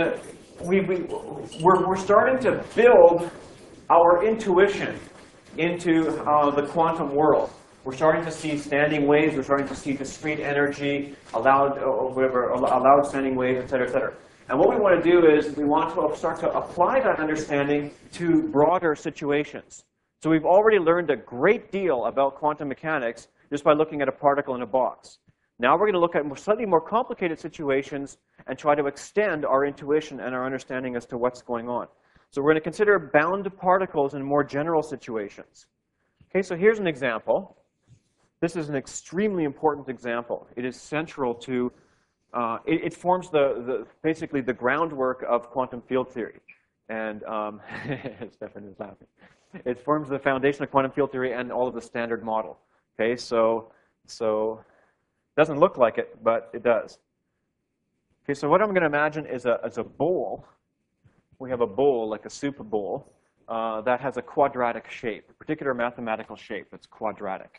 we're starting to build our intuition into the quantum world. We're starting to see standing waves. We're starting to see discrete energy, allowed standing waves, et cetera, et cetera. And what we want to do is we want to start to apply that understanding to broader situations. So we've already learned a great deal about quantum mechanics just by looking at a particle in a box. Now we're going to look at slightly more complicated situations and try to extend our intuition and our understanding as to what's going on. So we're going to consider bound particles in more general situations. Okay, so here's an example. This is an extremely important example. It is central to, it forms basically the groundwork of quantum field theory. And Stefan is laughing. It forms the foundation of quantum field theory and all of the standard model. Okay, so it doesn't look like it, but it does. Okay, so what I'm going to imagine is a bowl. We have a bowl, like a soup bowl, that has a quadratic shape, a particular mathematical shape that's quadratic.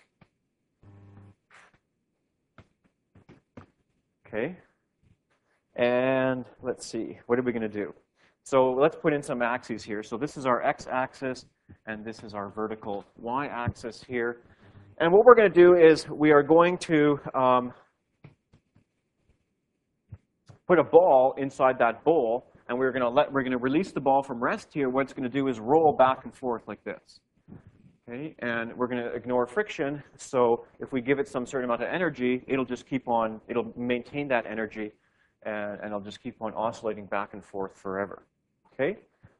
Okay, and let's see, what are we going to do? So let's put in some axes here. So this is our x-axis, and this is our vertical y-axis here. And what we're going to do is we are going to put a ball inside that bowl, and we're going to release the ball from rest here. What it's going to do is roll back and forth like this. Okay, and we're going to ignore friction. So if we give it some certain amount of energy, it'll just keep on. It'll maintain that energy, and it'll just keep on oscillating back and forth forever. Okay,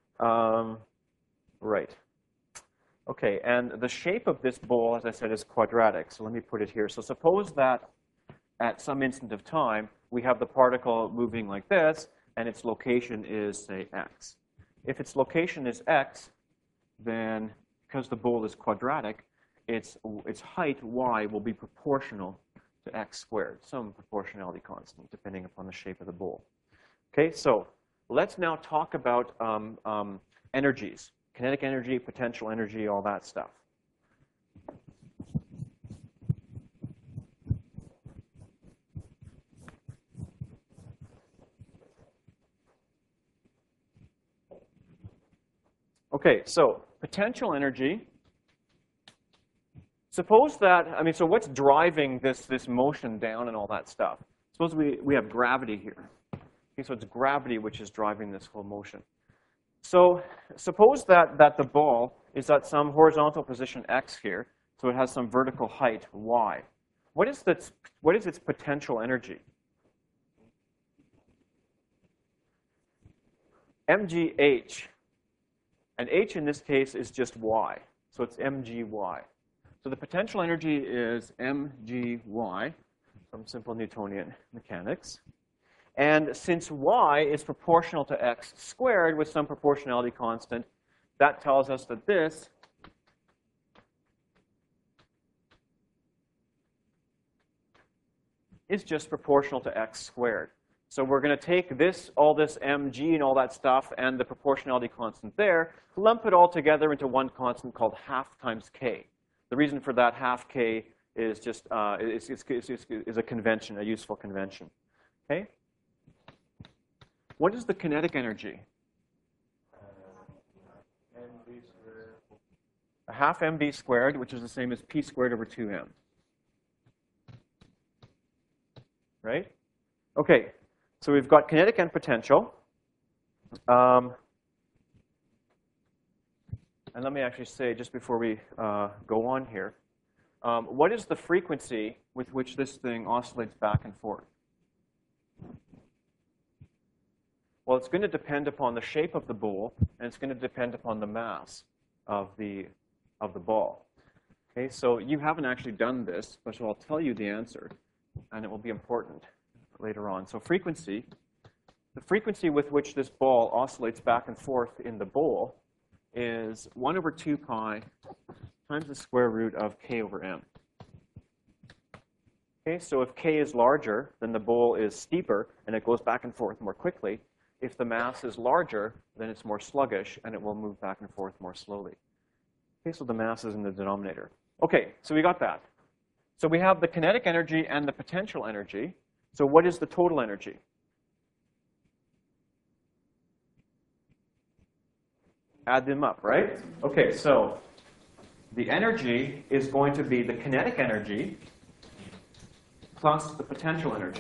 right. Okay, and the shape of this bowl, as I said, is quadratic. So let me put it here. So suppose that at some instant of time, we have the particle moving like this, and its location is, say, x. If its location is x, then because the bowl is quadratic, its height, y, will be proportional to x squared, some proportionality constant, depending upon the shape of the bowl. Okay, so let's now talk about energies. Kinetic energy, potential energy, all that stuff. Okay, so potential energy. Suppose that, so what's driving this motion down and all that stuff? Suppose we have gravity here. Okay, so it's gravity which is driving this whole motion. So suppose that the ball is at some horizontal position x here, so it has some vertical height y. What is its potential energy? mgh. And h in this case is just y, so it's mgy. So the potential energy is mgy from simple Newtonian mechanics. And since y is proportional to x squared with some proportionality constant, that tells us that this is just proportional to x squared. So we're going to take all this mg and all that stuff and the proportionality constant there, lump it all together into one constant called half times k. The reason for that half k is just is a convention, a useful convention. Okay. What is the kinetic energy? mv squared. A half mv squared, which is the same as p squared over 2m. Right? Okay. So we've got kinetic and potential. And let me actually say, just before we go on here, what is the frequency with which this thing oscillates back and forth? Well, it's going to depend upon the shape of the bowl, and it's going to depend upon the mass of the ball. Okay, so you haven't actually done this, but I'll tell you the answer, and it will be important later on. So frequency, the frequency with which this ball oscillates back and forth in the bowl is 1 over 2 pi times the square root of k over m. Okay, so if k is larger, then the bowl is steeper, and it goes back and forth more quickly. If the mass is larger, then it's more sluggish, and it will move back and forth more slowly. Okay, so the mass is in the denominator. Okay, so we got that. So we have the kinetic energy and the potential energy. So what is the total energy? Add them up, right? Okay, so the energy is going to be the kinetic energy plus the potential energy.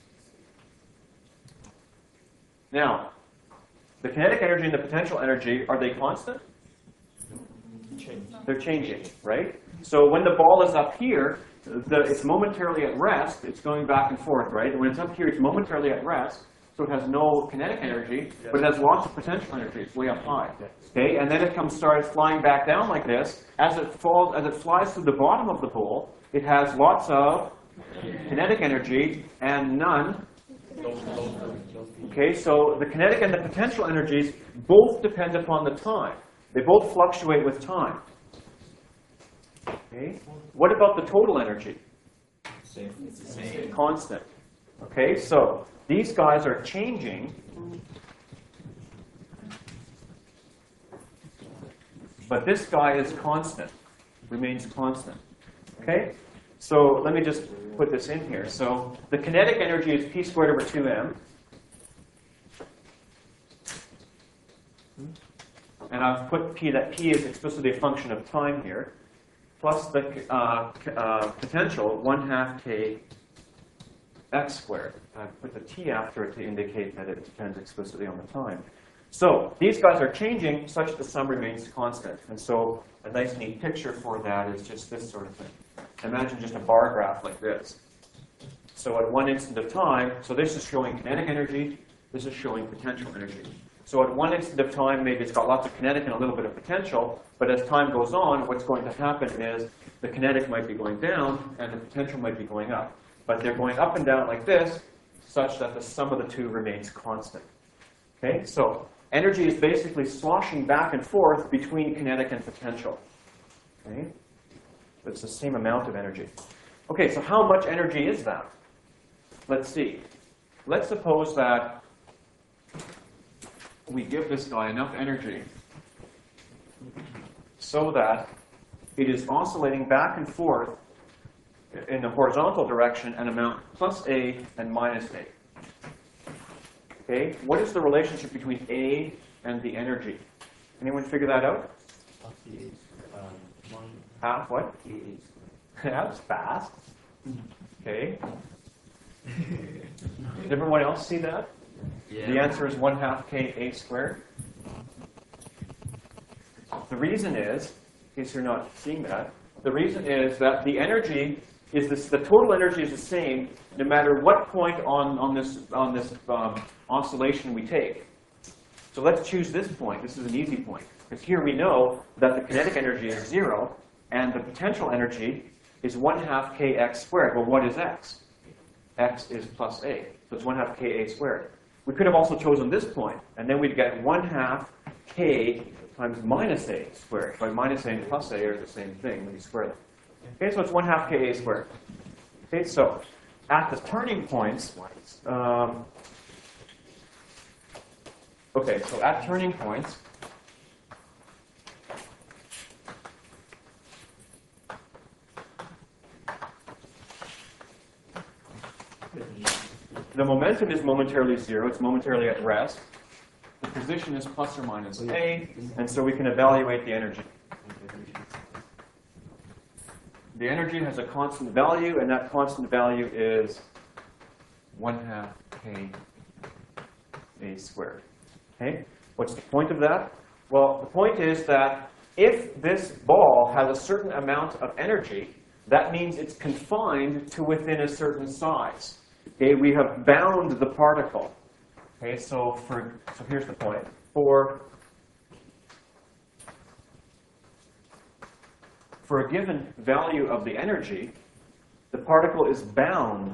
Now, the kinetic energy and the potential energy, are they constant? They're changing, right? So when the ball is up here, it's momentarily at rest. It's going back and forth, right? And when it's up here, it's momentarily at rest. So it has no kinetic energy, but it has lots of potential energy. It's way up high. Okay, and then it starts flying back down like this. As it flies through the bottom of the bowl, it has lots of kinetic energy and none. Okay, so the kinetic and the potential energies both depend upon the time. They both fluctuate with time. Okay, what about the total energy? Constant. Okay, so these guys are changing, but this guy is constant, remains constant. Okay, so let me just put this in here. So the kinetic energy is p squared over 2m. And I've put p, that p is explicitly a function of time here, plus the potential, 1/2 k x squared. I put the t after it to indicate that it depends explicitly on the time. So these guys are changing such that the sum remains constant. And so a nice neat picture for that is just this sort of thing. Imagine just a bar graph like this. So at one instant of time, so this is showing kinetic energy, this is showing potential energy. So at one instant of time, maybe it's got lots of kinetic and a little bit of potential, but as time goes on, what's going to happen is the kinetic might be going down and the potential might be going up. But they're going up and down like this, such that the sum of the two remains constant. Okay, so energy is basically sloshing back and forth between kinetic and potential. Okay, but it's the same amount of energy. Okay, so how much energy is that? Let's see. Let's suppose that we give this guy enough energy so that it is oscillating back and forth in the horizontal direction an amount plus A and minus A. Okay, what is the relationship between A and the energy? Anyone figure that out? Half what? That was fast. Okay. Did everyone else see that? Yeah. The answer is 1/2 k A squared. The reason is, in case you're not seeing that, the reason is that the energy is this, the total energy is the same no matter what point on this oscillation we take. So let's choose this point. This is an easy point. Because here we know that the kinetic energy is 0 and the potential energy is 1/2 kx squared. Well, what is x? X is plus A. So it's 1/2 ka squared. We could have also chosen this point, and then we'd get 1/2 k times minus A squared. By minus A and plus A are the same thing when you square them. Okay, so it's 1/2 ka squared. Okay, so at the turning points, at turning points, the momentum is momentarily 0. It's momentarily at rest. The position is plus or minus A, and so we can evaluate the energy. The energy has a constant value, and that constant value is 1/2 k A squared. Okay? What's the point of that? Well, the point is that if this ball has a certain amount of energy, that means it's confined to within a certain size. Okay, we have bound the particle. Okay, so here's the point. For a given value of the energy, the particle is bound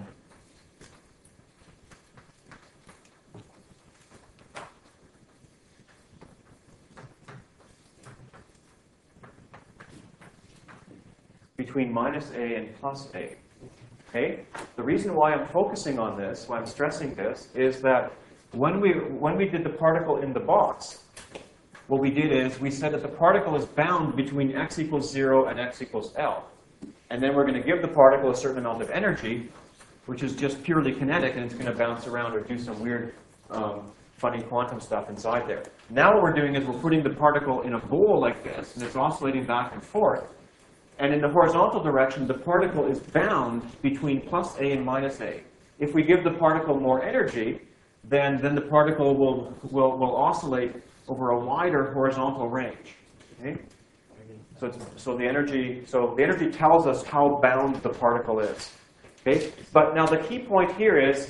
between minus A and plus A. Okay? The reason why I'm focusing on this, why I'm stressing this, is that when we did the particle in the box, what we did is we said that the particle is bound between x equals 0 and x equals L. And then we're going to give the particle a certain amount of energy, which is just purely kinetic, and it's going to bounce around or do some weird funny quantum stuff inside there. Now what we're doing is we're putting the particle in a bowl like this, and it's oscillating back and forth. And in the horizontal direction, the particle is bound between plus A and minus A. If we give the particle more energy, then the particle will oscillate over a wider horizontal range. Okay? So the energy tells us how bound the particle is. Okay? But now the key point here is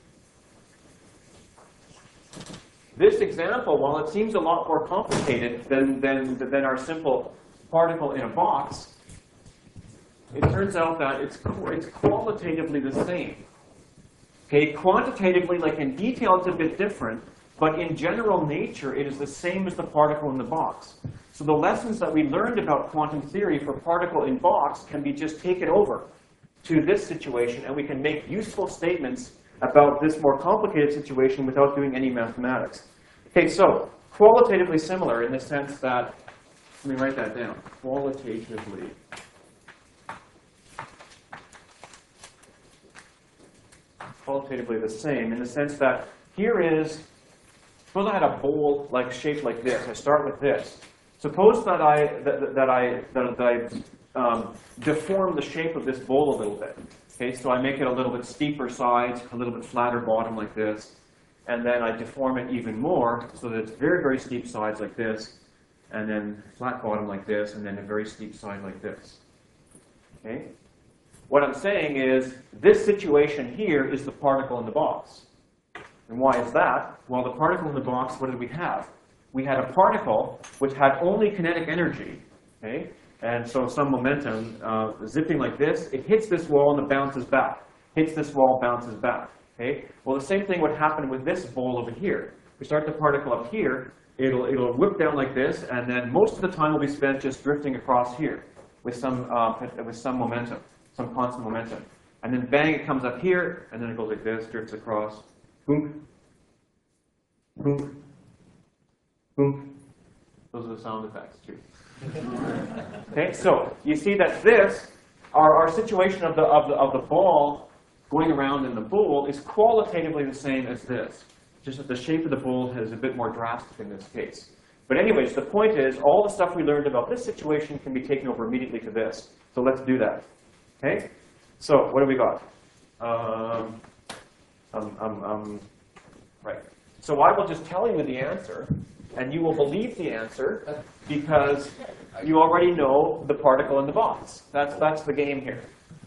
this example, while it seems a lot more complicated than our simple particle in a box, it turns out that it's qualitatively the same. Okay, quantitatively, like in detail, it's a bit different, but in general nature, it is the same as the particle in the box. So the lessons that we learned about quantum theory for particle in box can be just taken over to this situation, and we can make useful statements about this more complicated situation without doing any mathematics. Okay, so qualitatively similar in the sense that, let me write that down, qualitatively. Qualitatively the same in the sense that here is, suppose I had a bowl like shaped like this. I start with this. Suppose that I deform the shape of this bowl a little bit. Okay, so I make it a little bit steeper sides, a little bit flatter bottom like this, and then I deform it even more so that it's very, very steep sides like this, and then flat bottom like this, and then a very steep side like this. Okay? What I'm saying is, this situation here is the particle in the box. And why is that? Well, the particle in the box, what did we have? We had a particle which had only kinetic energy, okay? And so some momentum, zipping like this, it hits this wall and it bounces back. Hits this wall, bounces back, okay? Well, the same thing would happen with this bowl over here. We start the particle up here, it'll whip down like this, and then most of the time will be spent just drifting across here with some momentum. Some constant momentum. And then bang, it comes up here, and then it goes like this, drifts across. Boom. Boom. Boom. Those are the sound effects, too. Okay, so you see that this, our situation of the ball going around in the bowl is qualitatively the same as this. Just that the shape of the bowl is a bit more drastic in this case. But anyways, the point is, all the stuff we learned about this situation can be taken over immediately to this. So let's do that. Okay, so what do we got? Right. So I will just tell you the answer, and you will believe the answer because you already know the particle in the box. That's the game here.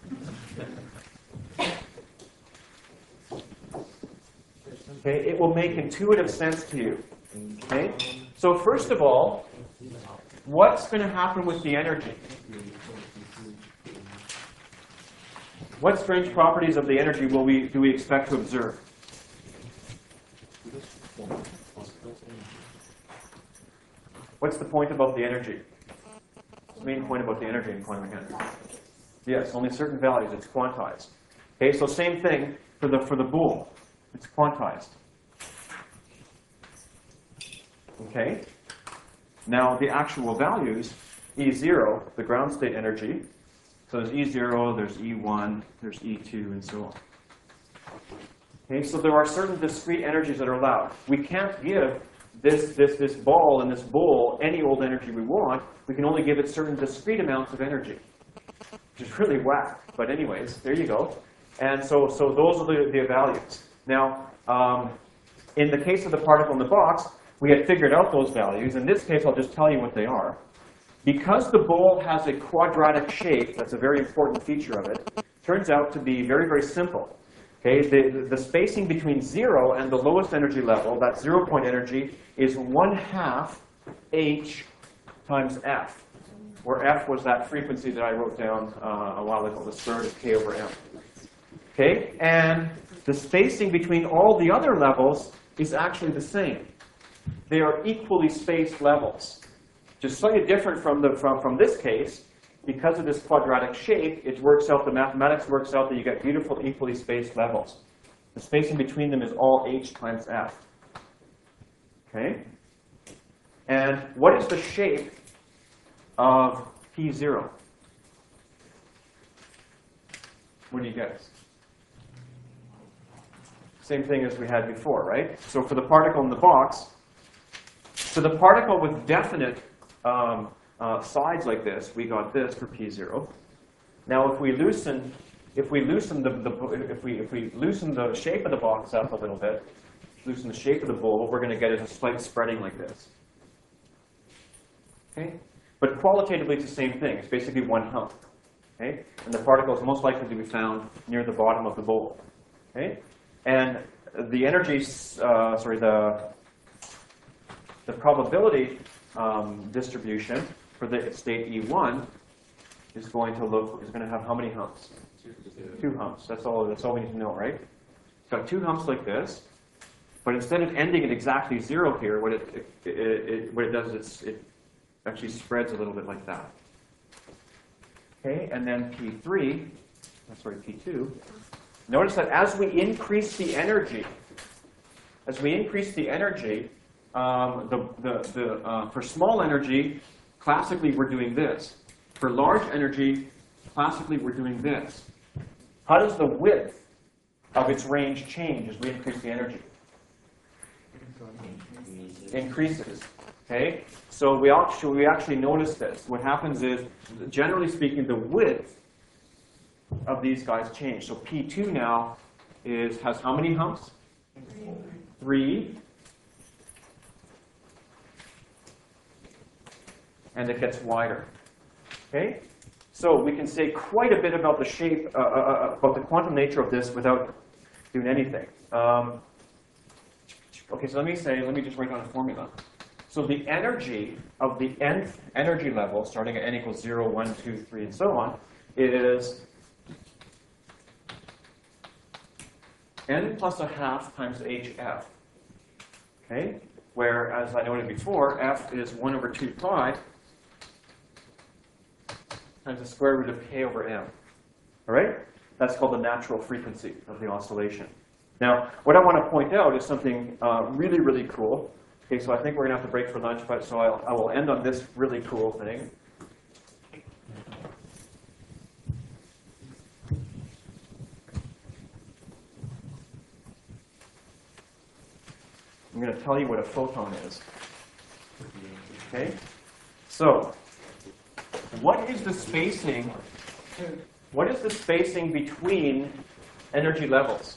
Okay, it will make intuitive sense to you. Okay, so first of all, what's going to happen with the energy? What strange properties of the energy do we expect to observe? What's the point about the energy? The main point about the energy in quantum mechanics? Yes, only certain values. It's quantized. Okay, so same thing for the bowl. It's quantized. Okay. Now the actual values, E0, the ground state energy. So there's E0, there's E1, there's E2, and so on. Okay, so there are certain discrete energies that are allowed. We can't give this ball and this bowl any old energy we want. We can only give it certain discrete amounts of energy, which is really whack. But anyways, there you go. And so those are the values. Now, in the case of the particle in the box, we had figured out those values. In this case, I'll just tell you what they are. Because the bowl has a quadratic shape, that's a very important feature of it, turns out to be very, very simple. Okay, the spacing between 0 and the lowest energy level, that 0-point energy, is 1/2 h times f, where f was that frequency that I wrote down a while ago, the square root of k over m. Okay, and the spacing between all the other levels is actually the same. They are equally spaced levels. Just slightly different from this case, because of this quadratic shape, it works out, the mathematics works out that you get beautiful equally spaced levels. The spacing between them is all h times f. Okay? And what is the shape of P0? What do you guess? Same thing as we had before, right? So for the particle in the box, for the particle with definite sides like this, we got this for P0. Now, if we loosen the shape of the box up a little bit, loosen the shape of the bowl, what we're going to get is a slight spreading like this. Okay? But qualitatively, it's the same thing. It's basically one hump. Okay? And the particle is most likely to be found near the bottom of the bowl. Okay? And the energy, the probability distribution for the state E1 is going to have how many humps? Two humps. That's all we need to know, right? It's got two humps like this, but instead of ending at exactly 0 here, what it does is it actually spreads a little bit like that. Okay, and then P2. Notice that as we increase the energy, for small energy, classically we're doing this. For large energy, classically we're doing this. How does the width of its range change as we increase the energy? Increases. Okay? So we actually notice this. What happens is, generally speaking, the width of these guys change. So P2 now has how many humps? 3. And it gets wider. Okay? So we can say quite a bit about the shape, about the quantum nature of this without doing anything. Okay, so let me just write down a formula. So the energy of the nth energy level, starting at n equals 0, 1, 2, 3, and so on, is n plus a half times hf. Okay? Where, as I noted before, f is 1 over 2 pi times the square root of k over m. All right? That's called the natural frequency of the oscillation. Now, what I want to point out is something really, really cool. Okay, so I think we're going to have to break for lunch, but so I will end on this really cool thing. I'm going to tell you what a photon is. Okay? So, what is the spacing between energy levels?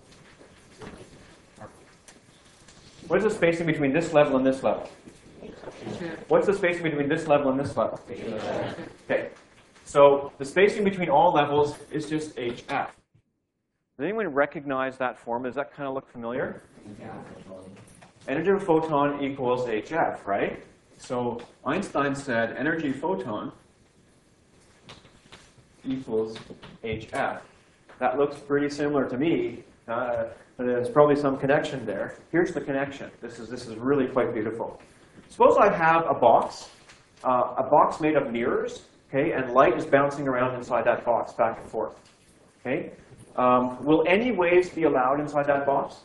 What is the spacing between this level and this level? What's the spacing between this level and this level? Okay. So the spacing between all levels is just hf. Does anyone recognize that form? Does that kind of look familiar? Energy of a photon equals hf, right? So Einstein said energy photon equals hf. That looks pretty similar to me. There's probably some connection there. Here's the connection. This is really quite beautiful. Suppose I have a box made of mirrors, okay, and light is bouncing around inside that box back and forth. Okay, will any waves be allowed inside that box?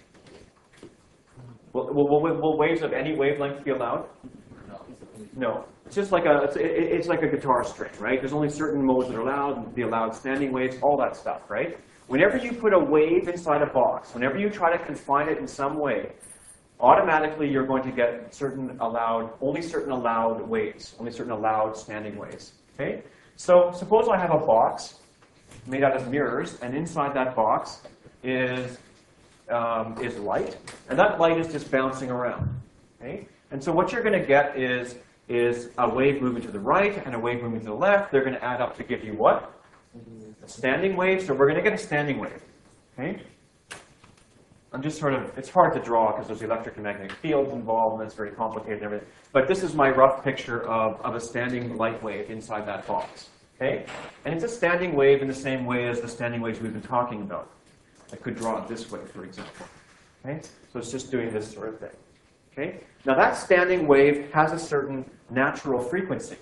Will waves of any wavelength be allowed? No. It's just like it's like a guitar string, right? There's only certain modes that are allowed, be allowed standing waves, all that stuff, right? Whenever you put a wave inside a box, whenever you try to confine it in some way, automatically you're going to get only certain allowed waves, only certain allowed standing waves. Okay? So suppose I have a box made out of mirrors, and inside that box is light, and that light is just bouncing around. Okay? And so what you're going to get is a wave moving to the right and a wave moving to the left. They're going to add up to give you what? A standing wave. So we're going to get a standing wave. Okay? I'm just it's hard to draw because there's electric and magnetic fields involved, and it's very complicated and everything. But this is my rough picture of a standing light wave inside that box. Okay? And it's a standing wave in the same way as the standing waves we've been talking about. I could draw it this way, for example. Okay? So it's just doing this sort of thing. Okay? Now that standing wave has a certain natural frequency.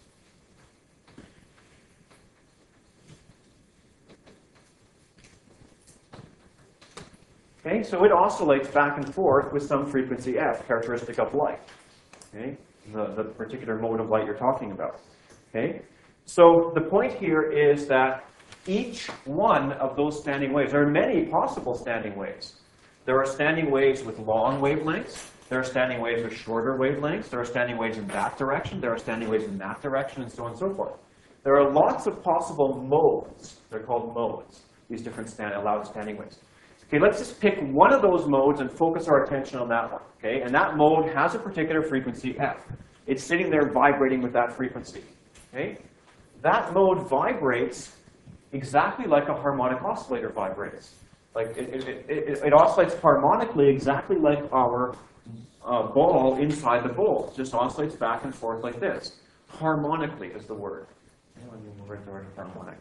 Okay? So it oscillates back and forth with some frequency f, characteristic of light. Okay? The particular mode of light you're talking about. Okay? So the point here is that each one of those standing waves, there are many possible standing waves. There are standing waves with long wavelengths. There are standing waves with shorter wavelengths. There are standing waves in that direction. There are standing waves in that direction, and so on and so forth. There are lots of possible modes. They're called modes, these different allowed standing waves. Okay, let's just pick one of those modes and focus our attention on that one. Okay, and that mode has a particular frequency, f. It's sitting there vibrating with that frequency. Okay, that mode vibrates exactly like a harmonic oscillator vibrates. Like it oscillates harmonically exactly like our ball inside the bowl. It just oscillates back and forth like this. Harmonically is the word. Let me move the word harmonic.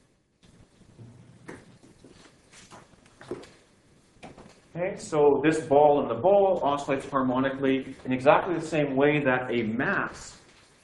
Okay, so this ball in the bowl oscillates harmonically in exactly the same way that a mass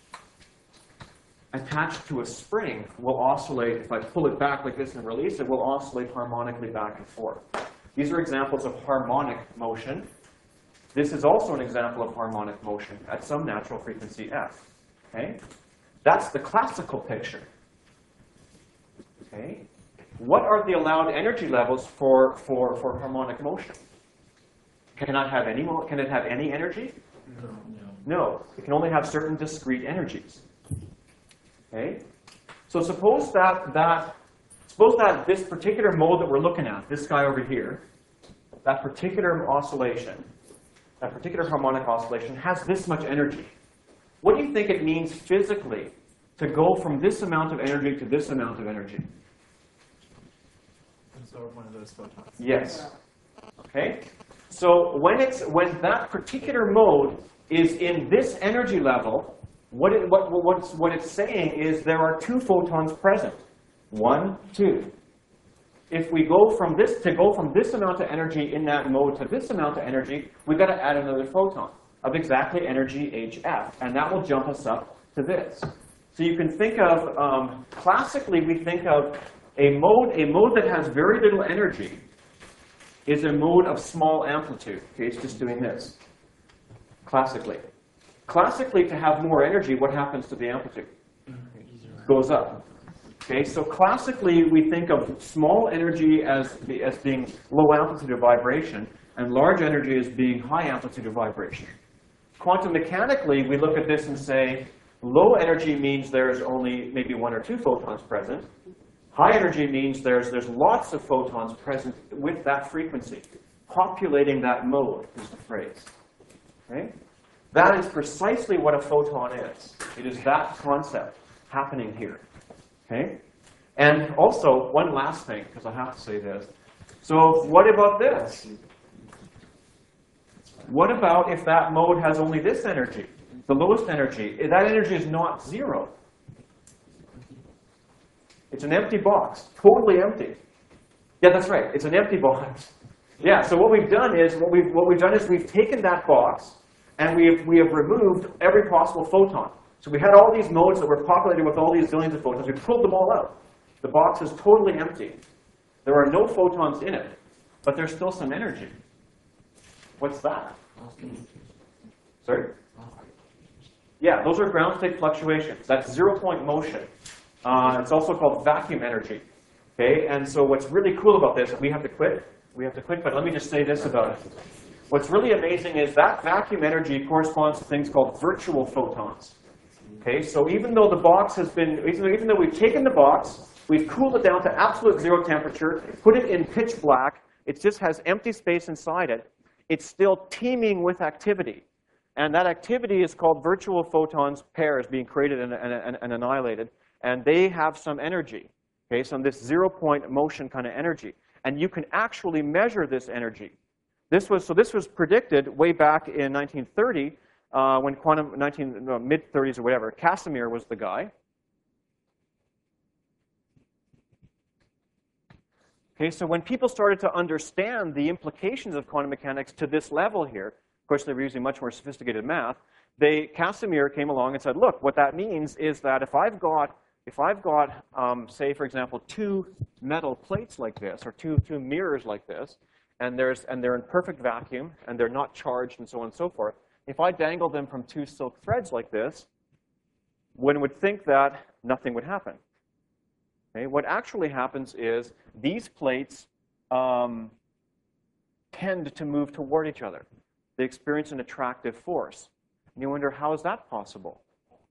attached to a spring will oscillate. If I pull it back like this and release it, will oscillate harmonically back and forth. These are examples of harmonic motion. This is also an example of harmonic motion at some natural frequency f. Okay? That's the classical picture. Okay? What are the allowed energy levels for harmonic motion? Can it have any energy? No. It can only have certain discrete energies. Okay? So suppose that this particular mode that we're looking at, this guy over here, that particular oscillation, that particular harmonic oscillation has this much energy. What do you think it means physically to go from this amount of energy to this amount of energy? Absorb one of those photons. Yes. Okay? So when that particular mode is in this energy level, what it's saying is there are two photons present. 1, 2. If we go from this amount of energy in that mode to this amount of energy, we've got to add another photon of exactly energy hf, and that will jump us up to this. So you can think of, classically we think of a mode that has very little energy is a mode of small amplitude. Okay, it's just doing this, classically. Classically, to have more energy, what happens to the amplitude? Goes up. Okay, so classically, we think of small energy as being low amplitude of vibration, and large energy as being high amplitude of vibration. Quantum mechanically, we look at this and say, low energy means there's only maybe 1 or 2 photons present. High energy means there's lots of photons present with that frequency. Populating that mode is the phrase. Okay? That is precisely what a photon is. It is that concept happening here. Okay? And also, one last thing, because I have to say this. So what about this? What about if that mode has only this energy, the lowest energy? That energy is not 0. It's an empty box, totally empty. Yeah, that's right. It's an empty box. Yeah. So what we've done is we've taken that box and we have removed every possible photon. So we had all these modes that were populated with all these billions of photons. We pulled them all out. The box is totally empty. There are no photons in it, but there's still some energy. What's that? Sorry? Yeah, those are ground state fluctuations. That's 0-point motion. It's also called vacuum energy. Okay, and so what's really cool about this, we have to quit, but let me just say this about it. What's really amazing is that vacuum energy corresponds to things called virtual photons. Okay, so even though the box has been, even though we've taken the box, we've cooled it down to absolute 0 temperature, put it in pitch black, it just has empty space inside it, it's still teeming with activity. And that activity is called virtual photons pairs being created and annihilated. And they have some energy, okay, some this 0-point motion kind of energy. And you can actually measure this energy. This was predicted way back in 1930 when mid-30s or whatever. Casimir was the guy. Okay, so when people started to understand the implications of quantum mechanics to this level here, of course they were using much more sophisticated math, Casimir came along and said, look, what that means is that if I've got, say, for example, 2 metal plates like this, or two mirrors like this, and they're in perfect vacuum, and they're not charged, and so on and so forth, if I dangle them from 2 silk threads like this, one would think that nothing would happen. Okay? What actually happens is these plates tend to move toward each other. They experience an attractive force. And you wonder, how is that possible?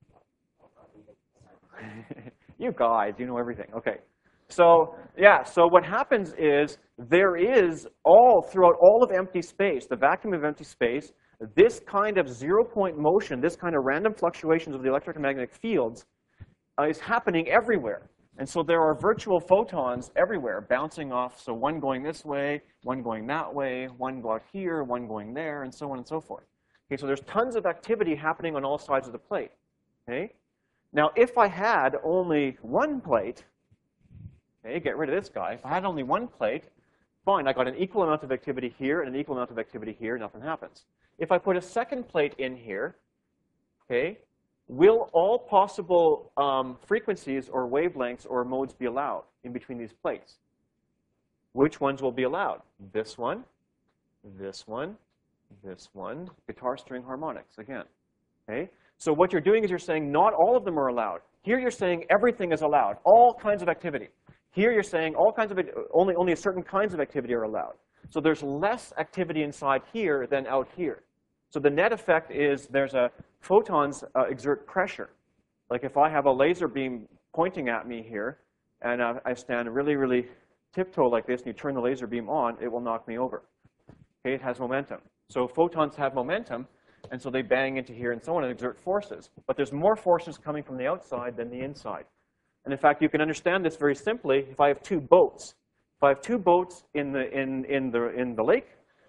You guys, you know everything. Okay. So, yeah, so what happens is there is throughout all of empty space, the vacuum of empty space, this kind of zero-point motion, this kind of random fluctuations of the electric and magnetic fields is happening everywhere. And so there are virtual photons everywhere bouncing off, so one going this way, one going that way, one going here, one going there, and so on and so forth. Okay, so there's tons of activity happening on all sides of the plate. Okay? Now, if I had only one plate, okay, get rid of this guy. If I had only one plate, fine, I got an equal amount of activity here and an equal amount of activity here, nothing happens. If I put a second plate in here, okay, will all possible frequencies or wavelengths or modes be allowed in between these plates? Which ones will be allowed? This one, this one, this one, guitar string harmonics, again. Okay? So what you're doing is you're saying not all of them are allowed. Here you're saying everything is allowed, all kinds of activity. Here you're saying all kinds of only certain kinds of activity are allowed. So there's less activity inside here than out here. So the net effect is photons exert pressure. Like if I have a laser beam pointing at me here, and I stand really, really tiptoe like this, and you turn the laser beam on, it will knock me over. Okay, it has momentum. So photons have momentum, and so they bang into here and so on and exert forces. But there's more forces coming from the outside than the inside. And in fact, you can understand this very simply if I have two boats. If I have two boats in the lake,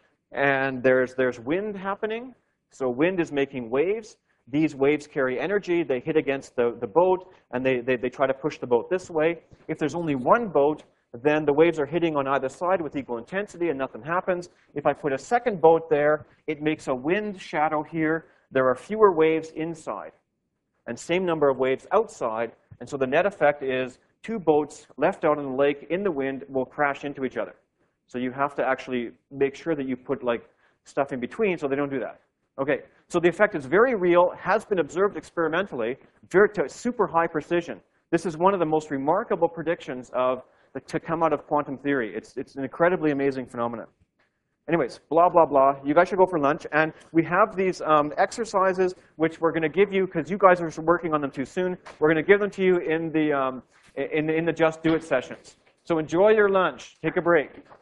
and there's wind happening, so wind is making waves. These waves carry energy. They hit against the boat, and they try to push the boat this way. If there's only one boat, then the waves are hitting on either side with equal intensity, and nothing happens. If I put a second boat there, it makes a wind shadow here. There are fewer waves inside, and same number of waves outside. And so the net effect is two boats left out in the lake in the wind will crash into each other. So you have to actually make sure that you put like stuff in between so they don't do that. Okay, so the effect is very real, has been observed experimentally, to super high precision. This is one of the most remarkable predictions to come out of quantum theory. It's an incredibly amazing phenomenon. Anyways, blah, blah, blah. You guys should go for lunch. And we have these exercises, which we're going to give you, because you guys are working on them too soon. We're going to give them to you in the Just Do It sessions. So enjoy your lunch. Take a break.